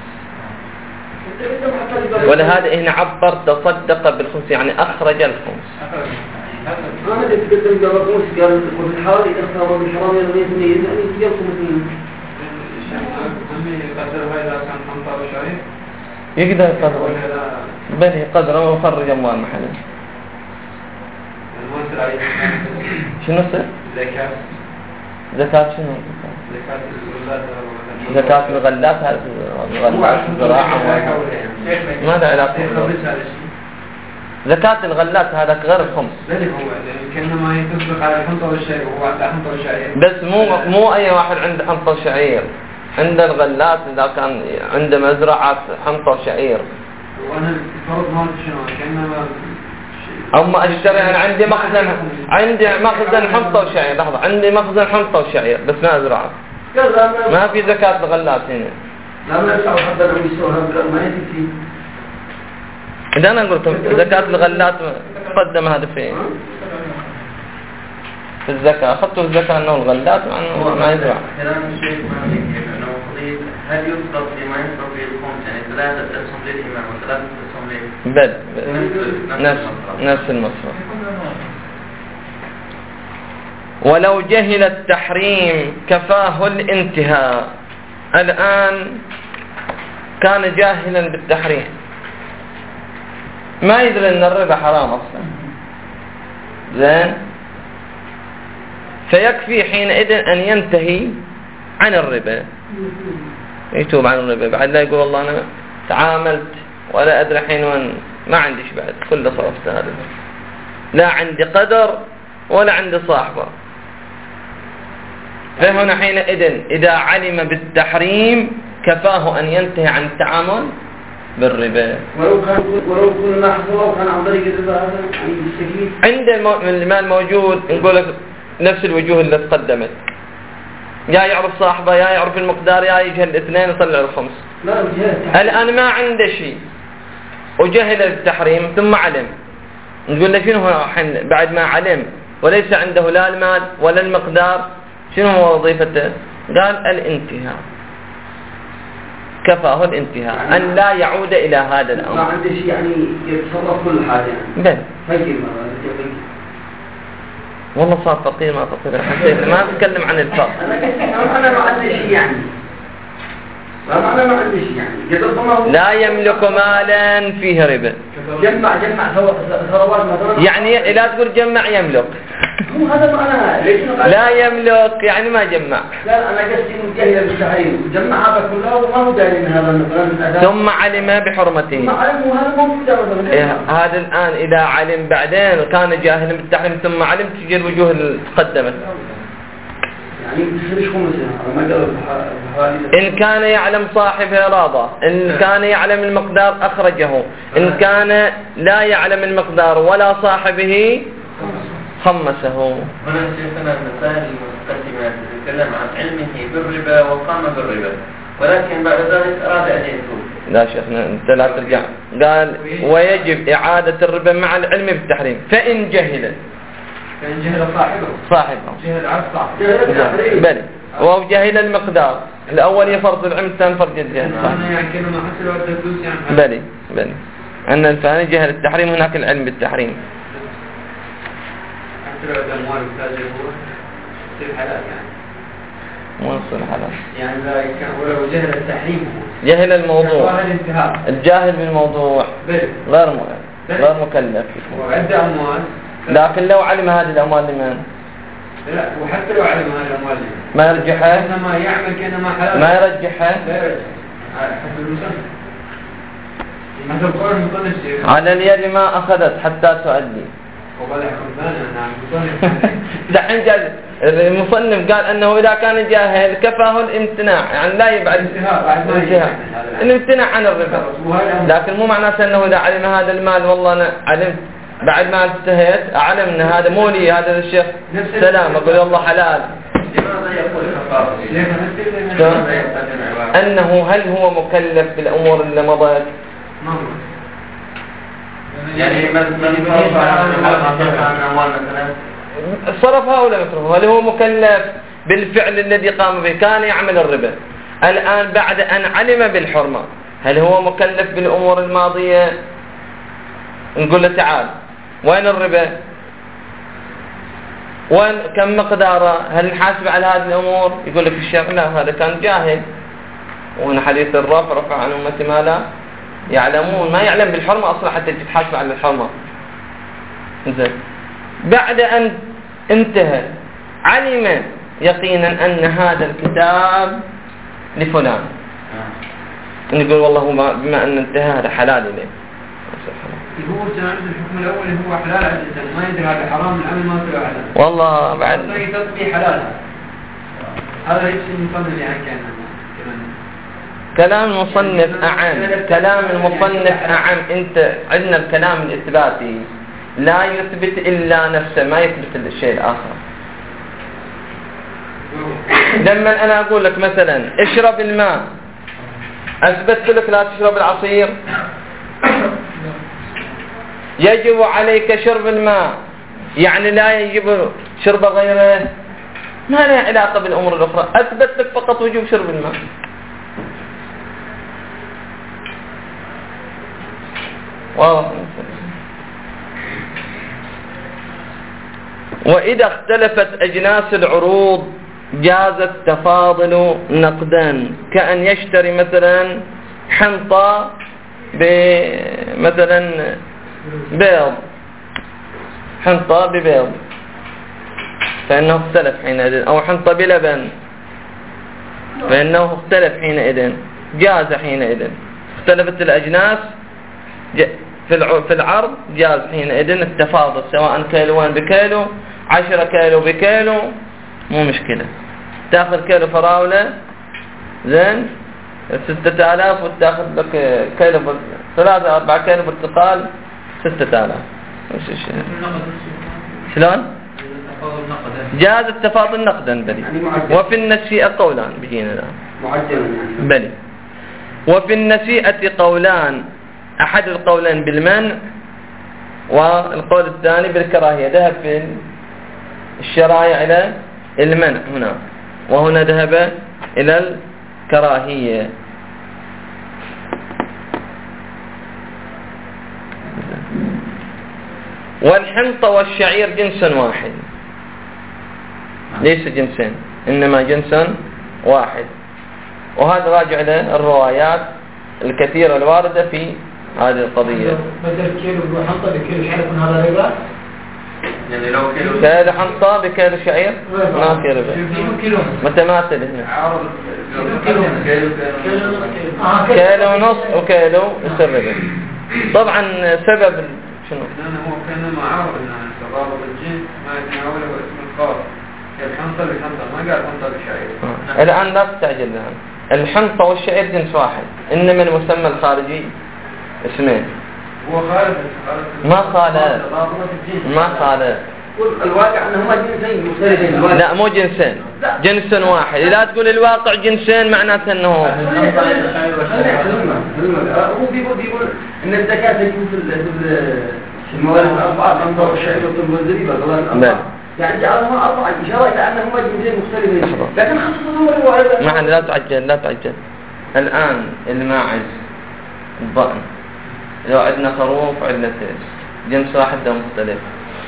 ولهذا هنا عبر تصدق بالخمس يعني أخرج الخمس. أنا اللي تقدم جاب الخمس قال وفي الحال إذا اختار بالحرام يعني يعني يرسم مثل يقدر يقدر بني قدره ويخرج أموال محله. شنو سر؟ زكاة. زكاة شنو؟ زكاة الغلات، هذا الغلات الزراعة ماذا علاقة؟ زكاة الغلات هذا غير الخمس. كأنما يتصدق على الحنطة والشعير وهو عنده حنطة وشعير. بس مو مو أي واحد عنده حنطة وشعير، عند الغلات إذا كان عنده مزرعة حنطة وشعير. وأنا الفرض ما شنو كأنما أما أشتري أنا عندي مخزن عندي مخزن حنطة وشعير، لحظة عندي مخزن حنطة وشعير بس ما أزرعه، ما في زكاة الغلات هنا. لا ما يسعوا حتى لو يسوها ما يكفي. إذا أنا قلت زكاة الغلات قدم هذا فين؟ في الزكاة أخذت الزكاة أنه الغلات مع أنه ما يزرع. كلام الشيخ مالك أنه قضية هل يفضل بما يفضل به الخمس يعني ثلاثة أسهم للإمام وثلاثة أسهم لل بل نفس نفس المصرف. ولو جهل التحريم كفاه الانتهاء. الآن كان جاهلا بالتحريم ما يدري أن الربا حرام أصلا، زين، فيكفي حينئذ أن ينتهي عن الربا، يتوب عن الربا، بعد لا يقول والله أنا تعاملت ولا أدري حين وين ما عنديش بعد كل صرفت هذا، لا عندي قدر ولا عندي صاحبه. فهنا حينئذ إذا علم بالتحريم كفاه أن ينتهي عن التعامل بالربا. ولو كان ولو كنا محظورا وكان عن طريق الربا هذا يعني بالتكليف. عند المال موجود نقول لك نفس الوجوه اللي تقدمت. يا يعرف صاحبه يا يعرف المقدار يا يجهل الاثنين يطلع الخمس. لا الآن ما عنده شيء وجهل التحريم ثم علم. نقول له شنو هو بعد ما علم وليس عنده لا المال ولا المقدار شنو هو وظيفته؟ قال الانتهاء. كفاه الانتهاء يعني أن لا يعود إلى هذا الأمر. ما عنده شيء يعني يتصرف كل حاجة يعني. بل. فقير والله صار فقير ما فقير حسيت ما أتكلم عن الفقر. أنا أنا ما عندي شيء يعني. أنا ما عندي شيء يعني. لا يملك مالا فيه ربا. جمع جمع ثروات مثلا. يعني لا تقول جمع يملك. مو هذا ما أنا ليش لا يملك يعني ما جمع. لا أنا قصدي إنه جاهل بالتحريم جمع هذا كله وما هو داري من هذا مثلا. ثم علم بحرمته. ثم علم وهذا موجود مثلا. إيه هذا الآن إذا علم بعدين كان جاهلا بالتحريم ثم علم تجي الوجوه اللي تقدمت. يعني مش خمسة. إن كان يعلم صاحب إرادة إن كان يعلم المقدار أخرجه إن كان لا يعلم المقدار ولا صاحبه خمسه. هنا شيخنا المسائل المتقدمة تتكلم عن علمه بالربا وقام بالربا ولكن بعد ذلك أراد أن يتوب. لا شيخنا أنت لا ترجع. قال ويجب إعادة الربا مع العلم بالتحريم فإن جهل فإن جهل صاحبه صاحبه جهل عرف صاحبه بل وهو جهل المقدار الأول يفرض العلم الثاني فرض الجهل. أنا يعني كأنه ما حصل وقت الفلوس يعني. بلي بلي أن الثاني جهل التحريم هناك العلم بالتحريم. حتى لو الأموال التاجر هو تصير حلال يعني. مو يصير حلال. يعني لا كان ولو جهل التحريم هو. جهل الموضوع. الجاهل بالموضوع. بلي. غير م... غير مكلف. وعنده أموال. لكن لو علم هذه الأموال لمن؟ لا وحتى لو علم هذه الأموال لمن؟ ما يرجحها؟ إنما يعمل كأنما حلال. ما يرجحها؟ لا يرجح. حسب المصنف. مثل قول المصنف شيء. على اليد ما أخذت حتى تؤدي. وقال يحكم ثاني نعم المصنف. دحين جاء المصنف قال أنه إذا كان جاهل كفاه الامتناع يعني لا يبعد الانتهاء الامتناع عن الربا. لكن مو معناته أنه إذا علم هذا المال والله أنا علمت بعد ما انتهيت أعلم أن هذا مو لي هذا الشيخ سلام أقول الله حلال. أنه هل هو مكلف بالأمور اللي مضت؟ يعني من صرفها ولا يصرفها؟ هل هو مكلف بالفعل الذي قام به؟ كان يعمل الربا الآن بعد أن علم بالحرمة هل هو مكلف بالأمور الماضية؟ نقول له تعال وين الربا؟ وين كم مقداره؟ هل نحاسب على هذه الأمور؟ يقول لك في الشرع لا هذا كان جاهل. وهنا حديث الرفع رفع عن أمتي ما لا يعلمون ما يعلم بالحرمة أصلا حتى تتحاسب على الحرمة. زين بعد أن انتهى علم يقينا أن هذا الكتاب لفلان نقول والله بما أن انتهى هذا حلال إليه. هو جانب الحكم الأول هو حلال عادة ما يدري هذا حرام العمل ما طلع حلال. والله بعد. لا تطبيق حلال. هذا يكفي المصنف يعني كان. كلام المصنف أعم كلام المصنف أعم. أنت عندنا الكلام الإثباتي لا يثبت إلا نفسه ما يثبت الشيء الآخر. لما أنا أقول لك مثلا اشرب الماء أثبت لك لا تشرب العصير يجب عليك شرب الماء يعني لا يجب شرب غيره ما له علاقة بالأمور الأخرى. أثبت لك فقط وجوب شرب الماء. واضح. وإذا اختلفت أجناس العروض جاز التفاضل نقدا كأن يشتري مثلا حنطة بمثلا بيض حنطة ببيض فإنه اختلف حينئذ أو حنطة بلبن فإنه اختلف حينئذ جاز حينئذ. اختلفت الأجناس في العرض جاز حينئذ التفاضل سواء كيلوان بكيلو عشرة كيلو بكيلو مو مشكلة. تأخذ كيلو فراولة زين ستة آلاف وتاخذ لك كيلو بر... ثلاثة أربعة كيلو برتقال ستة آلاف. شلون؟ جاز التفاضل نقدا بلي. وفي النسيئة قولان بيجينا الآن معجلا بلي. وفي النسيئة قولان، أحد القولين بالمنع والقول الثاني بالكراهية. ذهب في الشرائع إلى المنع هنا، وهنا ذهب إلى الكراهية. والحنطة والشعير جنس واحد، ليس جنسين إنما جنس واحد. وهذا راجع إلى الروايات الكثيرة الواردة في هذه القضية. بدل كيلو حنطة بكيلو شعير يكون هذا ربا؟ يعني لو كيلو كيلو حنطة بكيلو شعير ما في ربا، متماثل هنا. كيلو ونص وكيلو يصير ربا. طبعا سبب شنو؟ لأنه هو كان معارض أن تضارب الجنس ما يتناوله اسم الخاص. الحنطة بحنطة ما قال حنطة بشعير. الآن لا تستعجل الآن. الحنطة والشعير جنس واحد، إنما المسمى الخارجي اسمين. هو خالف ما خالف ما خالف الواقع أنهما جنسين مختلفين. لا مو جنسين، جنس واحد. إذا تقول الواقع جنسين معناته أنه هو بيقول بيقول إن الزكاة تجب في الموارد الأربعة، الحنطة والشعير والزبيب والغلال. يعني جعلهما أربعة إشارة إلى أنهما جنسين مختلفين، لكن خصصهم الرواية. ما لا تعجل لا تعجل. الآن الماعز الضأن، لو عندنا خروف عندنا تيس، جنس واحد ده مختلف.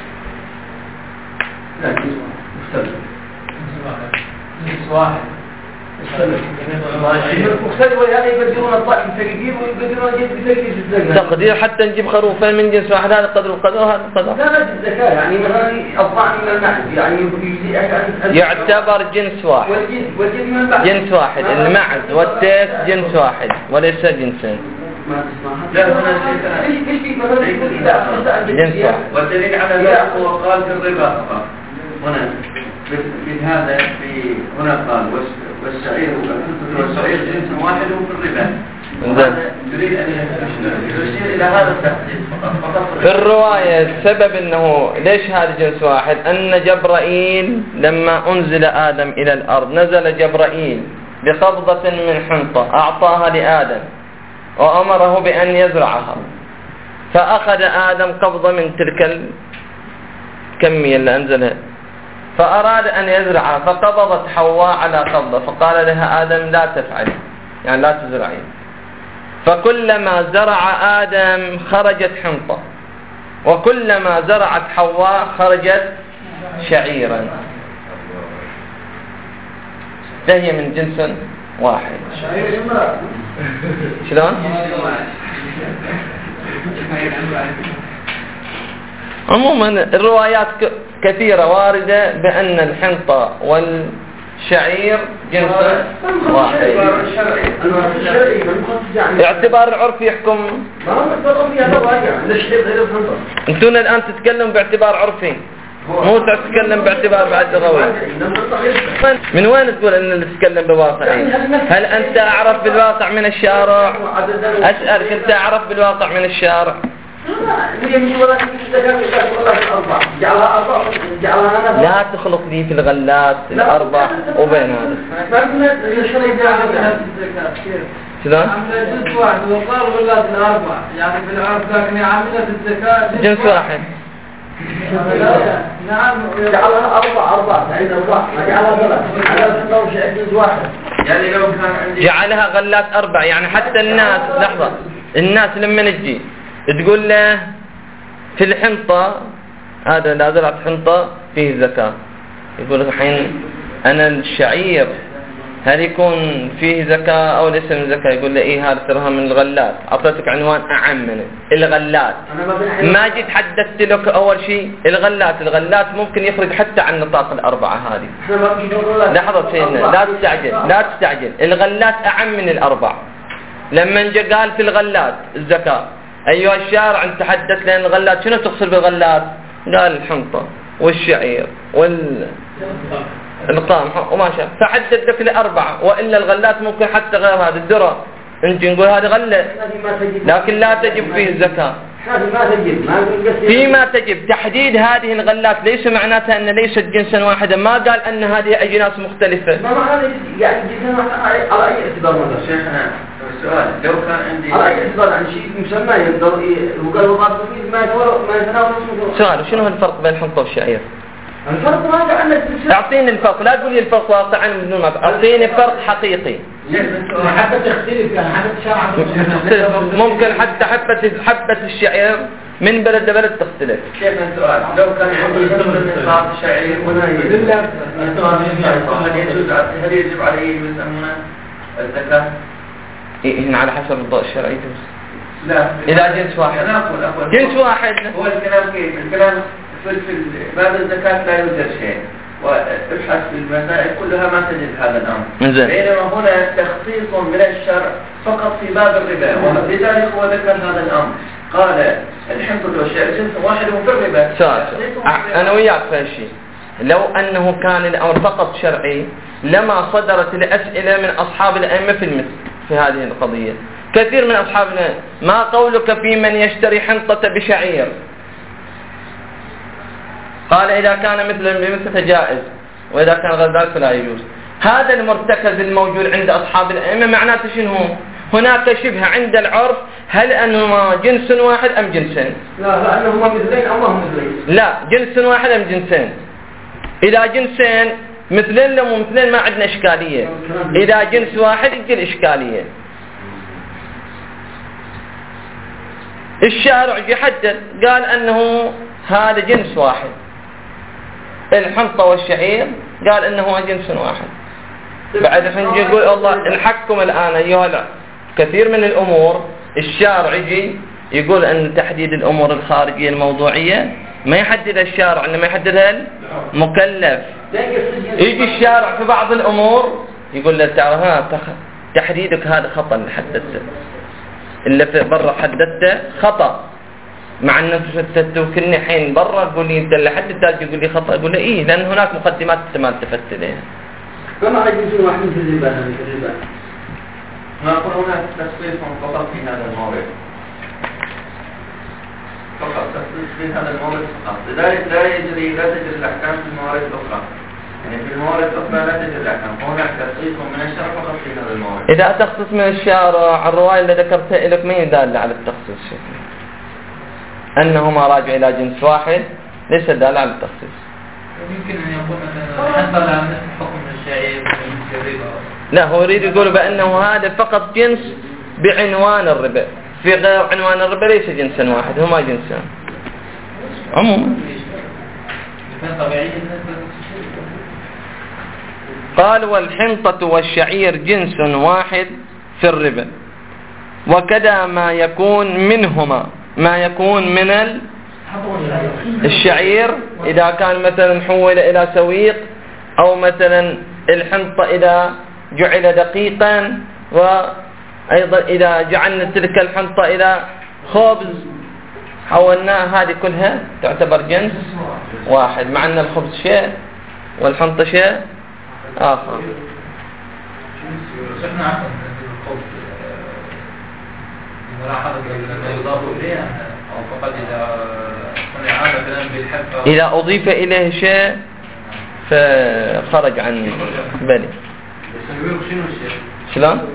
لا جنس مختلف. جنس واحد مختلف، ولهذا يقدرون الضأن بتقدير ويقدرون الجنس بتقدير في الزكاة. تقدير حتى نجيب خروفين من جنس واحد، هذا قدر القدر وهذا القدر. لا لا الزكاة يعني مثلا الضأن من المعز يعني يعتبر جنس واحد. والجنس من البعض جنس واحد، المعز والتيس جنس واحد وليس جنسين. لا هنا ليش ليش مثلا يقول إذا أخذت جنس واحد. والدليل على ذلك هو قال في الربا فقط هنا في هذا في هنا قال والشعير والشعير جنس واحد في الربا. يريد أن يشير إلى هذا التحديد فقط. في الرواية السبب أنه ليش هذا جنس واحد، أن جبرائيل لما أنزل آدم إلى الأرض نزل جبرائيل بقبضة من حنطة أعطاها لآدم وأمره بأن يزرعها، فأخذ آدم قبضة من تلك الكمية اللي أنزلها فأراد أن يزرعها، فقبضت حواء على قبضة، فقال لها آدم لا تفعل، يعني لا تزرعي. فكلما زرع آدم خرجت حنطة، وكلما زرعت حواء خرجت شعيرا، فهي من جنس واحد. شلون؟ عموما الروايات كثيرة واردة بأن الحنطة والشعير جنس واحد. اعتبار العرف يحكم. انتون الآن تتكلم باعتبار عرفي، مو تتكلم باعتبار بعد لغوي. من وين تقول ان اللي تتكلم بواقعي؟ هل انت اعرف بالواقع من الشارع؟ اسالك انت اعرف بالواقع من الشارع؟ لا تخلق لي في الغلات الاربع وبين هذا. شلون؟ عملت جنس واحد وقال غلات الاربع، يعني في العرف لكن عملت الزكاة جنس واحد. نعم جعلها أربع أربع عند أربع ما جعلها ثلاث على ستة وشيء جنس واحد. يعني لو كان عندي جعلها غلات أربع، يعني حتى الناس لحظة الناس لما نجي تقول له في الحنطة هذا لا زرعت حنطة فيه زكاة، يقول لك الحين أنا الشعير هل يكون فيه زكاة أو ليس من زكاة؟ يقول له إيه هذا ترها من الغلات. أعطيتك عنوان أعم منه الغلات، ما جيت حددت لك أول شيء الغلات. الغلات ممكن يخرج حتى عن نطاق الأربعة هذه. لحظة سيدنا لا تستعجل لا تستعجل الغلات أعم من الأربع. لما جاء قال في الغلات الزكاة، أيها الشارع أنت تحدث لأن الغلات شنو تقصد بالغلات؟ قال الحنطة والشعير وال القمح وما شاء، فحدد لك لأربعة، وإلا الغلات ممكن حتى غير هذا الذرة نجي نقول هذه غلة لكن لا تجب فيه الزكاة. فيما تجب تحديد هذه الغلات ليس معناتها أن ليست جنسا واحدا، ما قال أن هذه أجناس مختلفة. ما معنى يعني جنسا واحدا على أي اعتبار مثلا؟ شيخنا السؤال لو كان عندي على أي اعتبار عن شيء مسمى يقدر وقال وقال ما يتناول ما يتناول اسمه. سؤال شنو هو الفرق بين الحنطة والشعير؟ الفرق ما جعلنا أعطيني الفرق، لا تقول لي الفرق واقعا بدون ما أعطيني فرق حقيقي. حتى تختلف يعني حتى تشرع ممكن حتى حبة حبة الشعير من بلد لبلد تختلف. شيخنا السؤال لو كان عندي ثمن نصاب الشعير هنا يجوز هل يجب عليه يسمونه الزكاة؟ هنا على حسب الضوء الشرعي يجوز. لا إذا جنس واحد. أنا أقول أقول جنس واحد. هو الكلام كيف؟ الكلام في باب الزكاة لا يوجد شيء، وابحث في المسائل كلها ما تجد هذا الأمر. بينما هنا تخصيص من الشرع فقط في باب الربا، ولذلك هو ذكر هذا الأمر. قال الحنطة والشعير جنس واحد في الربا. أنا وياك في هالشيء. لو أنه كان الأمر فقط شرعي لما صدرت الأسئلة من أصحاب الأئمة في المثل في هذه القضية. كثير من أصحابنا ما قولك في من يشتري حنطة بشعير؟ قال إذا كان مثل بمثل فجائز، وإذا كان غير ذلك فلا يجوز. هذا المرتكز الموجود عند أصحاب الأئمة معناته شنو؟ هناك شبه عند العرف هل أنهما جنس واحد أم جنسين؟ لا لا أنهما مثلين أو ما هم مثلين. لا جنس واحد أم جنسين. إذا جنسين مثلين لو مثلين ما عندنا إشكالية، إذا جنس واحد يجي الإشكالية. الشارع يحدد قال أنه هذا جنس واحد، الحنطة والشعير قال أنه جنس واحد. بعد حين يقول الله نحكم الآن أيها كثير من الأمور الشارع يجي يقول أن تحديد الأمور الخارجية الموضوعية ما يحددها الشارع، إنما يحددها المكلف. يجي الشارع في بعض الأمور يقول له تعرف ها تحديدك هذا خطأ اللي حددته، اللي في برا حددته خطأ، مع أنه توكلني حين برا تقول لي أنت اللي حددت يقول لي خطأ، أقول له إيه لأن هناك مقدمات أنت ما التفت إليها. فما عندي واحد في الربا في الربا. ما يكون هناك تخصيص فقط في هذا المورد. فقط تخصيص في هذا المورد فقط. لذلك لا يجري لا تجري الأحكام في الموارد الأخرى. يعني في الموارد الأخرى لا تجري الأحكام. هناك تخصيص من الشرع فقط في هذا المورد. إذا تخصص من الشارع الرواية اللي ذكرتها لك ما يدل على التخصيص شكله. أنهما راجع إلى جنس واحد ليس دال على التخصيص. يمكن أن يكون مثلا حصل على نفس حكم الشعير في الربا. لا هو يريد يقول بأنه هذا فقط جنس بعنوان الربا، في غير عنوان الربا ليس جنسا واحد، هما جنسان عموما. قال والحنطة والشعير جنس واحد في الربا، وكذا ما يكون منهما ما يكون من الشعير إذا كان مثلا حول إلى سويق، أو مثلا الحنطة إذا جعل دقيقا، وأيضا إذا جعلنا تلك الحنطة إلى خبز حولناها، هذه كلها تعتبر جنس واحد، مع أن الخبز شيء والحنطة شيء آخر. إذا أضيف إليه شيء فخرج عن بالي. شلون؟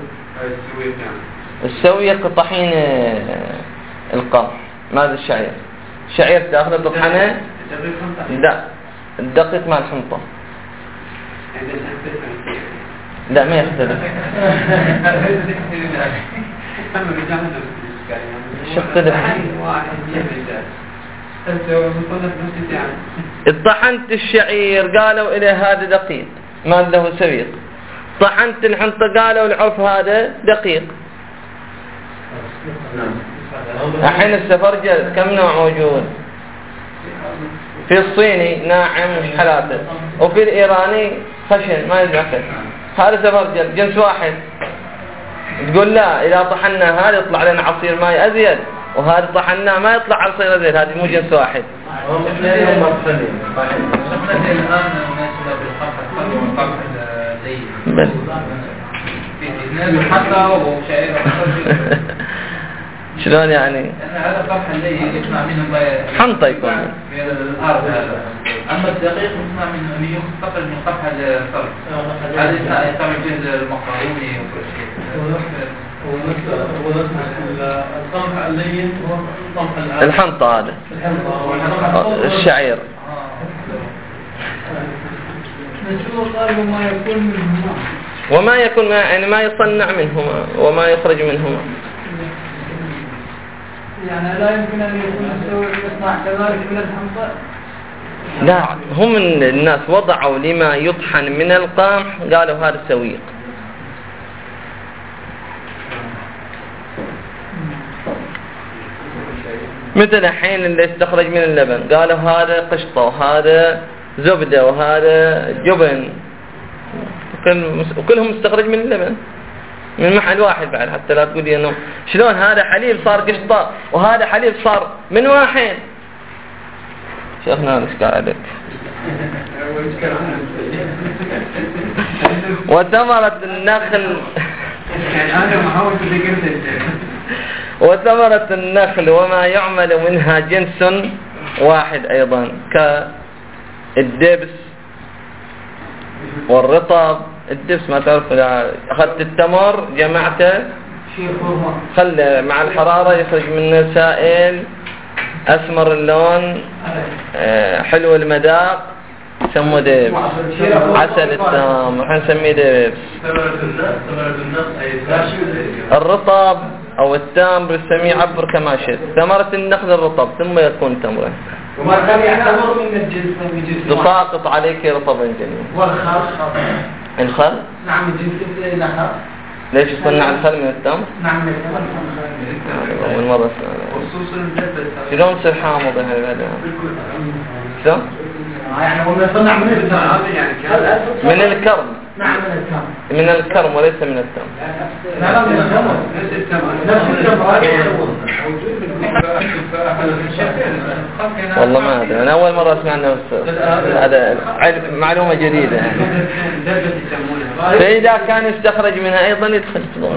السويق طحين القمح، ماذا الشعير؟ الشعير تأخذ تطحنه؟ لا الدقيق مع الحنطة. لا ما يختلف. شفتلف طحنت الشعير قالوا إلى هذا دقيق ما له سويق، طحنت الحنطة قالوا العرف هذا دقيق. الحين السفرجل كم نوع موجود؟ في الصيني ناعم مش حلاته، وفي الإيراني خشن ما يزعفه. هذا سفرجل جنس واحد. تقول لا إذا طحنا هذا يطلع لنا عصير ماء أزيد، وهذا طحنا ما يطلع عصير أزيد، هذا مو جنس واحد. والطرح اللين بل في اثنين حتى وشعير شلون يعني؟ لأن هذا الطرح اللين يصنع منه حنطة يكون من الأرض هذا. أما الدقيق يصنع منه اللي يستقل من طرح الصرف. هذا يستعمل به المقاروني وكل شيء. القمح اللين هو القمح الحنطة هذا الشعير. وما يكون منهما وما يكون يعني ما يصنع منهما وما يخرج منهما. يعني لا يمكن أن يكون يسوي يصنع كذلك من الحنطة. لا هم الناس وضعوا لما يطحن من القمح قالوا هذا سويق. مثل الحين اللي استخرج من اللبن قالوا هذا قشطة وهذا زبدة وهذا جبن وكلهم استخرج من اللبن من محل واحد بعد حتى لا تقول انه شلون هذا حليب صار قشطة وهذا حليب صار من واحد. شيخنا الاشكال عليك. وثمرة النخل وثمرة النخل وما يعمل منها جنس واحد أيضا كالدبس والرطب. الدبس ما تعرف أخذت التمر جمعته خلى مع الحرارة يخرج منه سائل أسمر اللون حلو المذاق سموه دبس. عسل التمر احنا نسميه دبس. الرطب أو التمر يسميه عبر كما شئت. ثمرة النخل الرطب ثم يكون تمرا. وما كان يعتبر من الجنس من جنس تساقط عليك رطبا جميل. والخل الخل نعم من جنس النخل. ليش يصنع الخل من التمر؟ نعم من التمر. أول مرة أسمع. شلون تصير حامض هذا؟ شلون؟ يعني هو يصنع من التمر. من الكرم. نعم من التمر. من الكرم وليس من التمر. نعم من التمر. نفس التمر. نفس التمر. والله ما أدري أنا أول مرة أسمع عنه. هذا معلومة جديدة يعني. فإذا كان يستخرج منها أيضا يدخل في ضمن.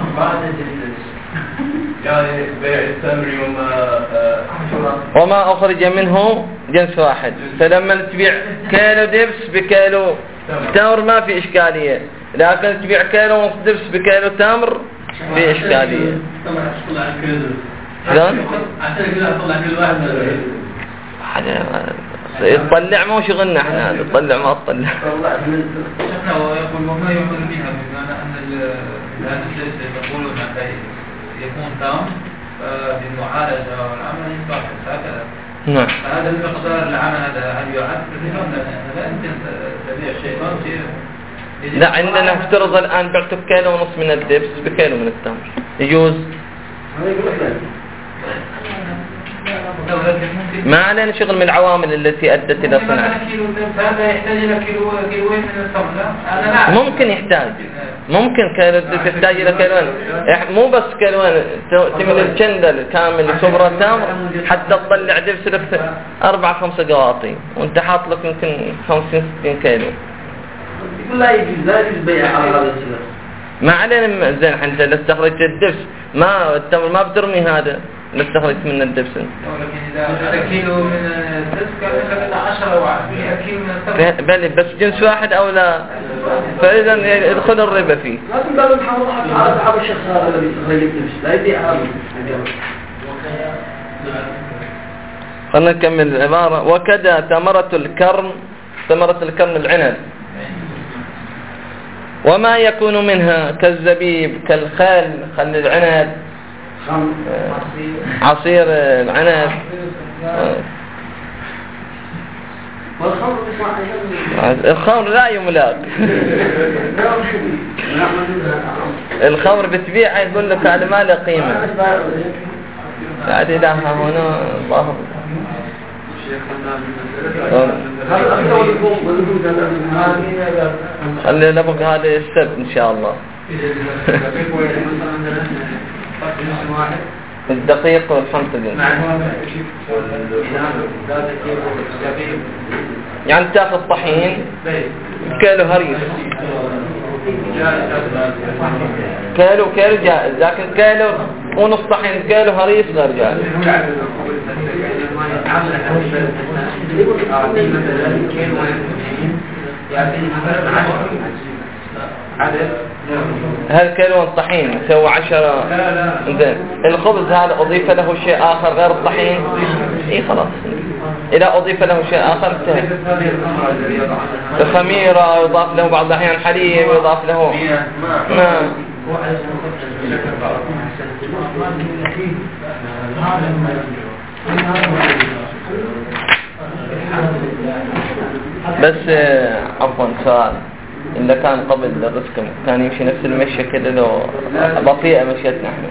يعني بيع التمر وما وما أخرج منه جنس واحد. فلما تبيع كيلو دبس بكيلو تمر ما في إشكالية. لكن تبيع كيلو ونص دبس بكيلو تمر في إشكالية. شلون؟ يطلع مو شغلنا احنا نطلع ما تطلع. شفنا ويقول وما يعمل بها بمعنى أن الهندسة يقولون يكون تام بالمعالجة والعمل ينفع هكذا. نعم. فهذا المقدار العمل هذا هل يعد لا يمكن تبيع شيء ما لا عندنا افترض الآن بعتك كيلو ونص من الدبس بكيلو من التمر يجوز؟ ما علينا شغل من العوامل التي أدت إلى صناعة. هذا يحتاج إلى كيلو كيلوين من التمر. ممكن يحتاج ممكن كيلو تحتاج إلى كيلوين مو بس كيلوين تمل الجندل كامل صبرة تمر حتى تطلع دبس لك أربعة خمسة قواطي وأنت حاط لك يمكن خمسين ستين كيلو. لا يجوز لا يجوز بيع على هذا السبب. ما علينا زين أنت إذا استخرجت الدبس ما التمر ما بترمي هذا اللي استخرجت من الدبس. لكن إذا كيلو من الدبس كان عشرة أو عشرة كيلو من التمر. بل بس جنس واحد أو لا فإذا يدخل الربا فيه. لكن قالوا نحافظ على أصحاب الشخص هذا الذي استخرج الدبس لا يبيع هذا. خلنا نكمل العبارة. وكذا ثمرة الكرم ثمرة الكرم العنب وما يكون منها كالزبيب كالخل خل العنب عصير العنب الخمر لا يملاك. الخمر بتبيع يقول لك هذا ما له قيمة بعد إلها هنا ظاهر. خلي لبق هذا السبت إن شاء الله. الدقيق والخمسة جنس يعني تأخذ طحين كيلو هريس كيلو كيلو جائز، لكن كيلو ونص طحين كيلو هريس غير جائز. هل كيلو الطحين يسوي عشرة؟ زين. الخبز هذا أضيف له شيء آخر غير الطحين؟ إيه خلاص. إذا أضيف له شيء آخر انتهى. الخميرة يضاف له بعض الأحيان حليب، يضاف له نعم. بس عفوا سؤال، إذا كان قبل الرزق كان يمشي نفس المشي كده لو بطيئة مشيتنا احنا.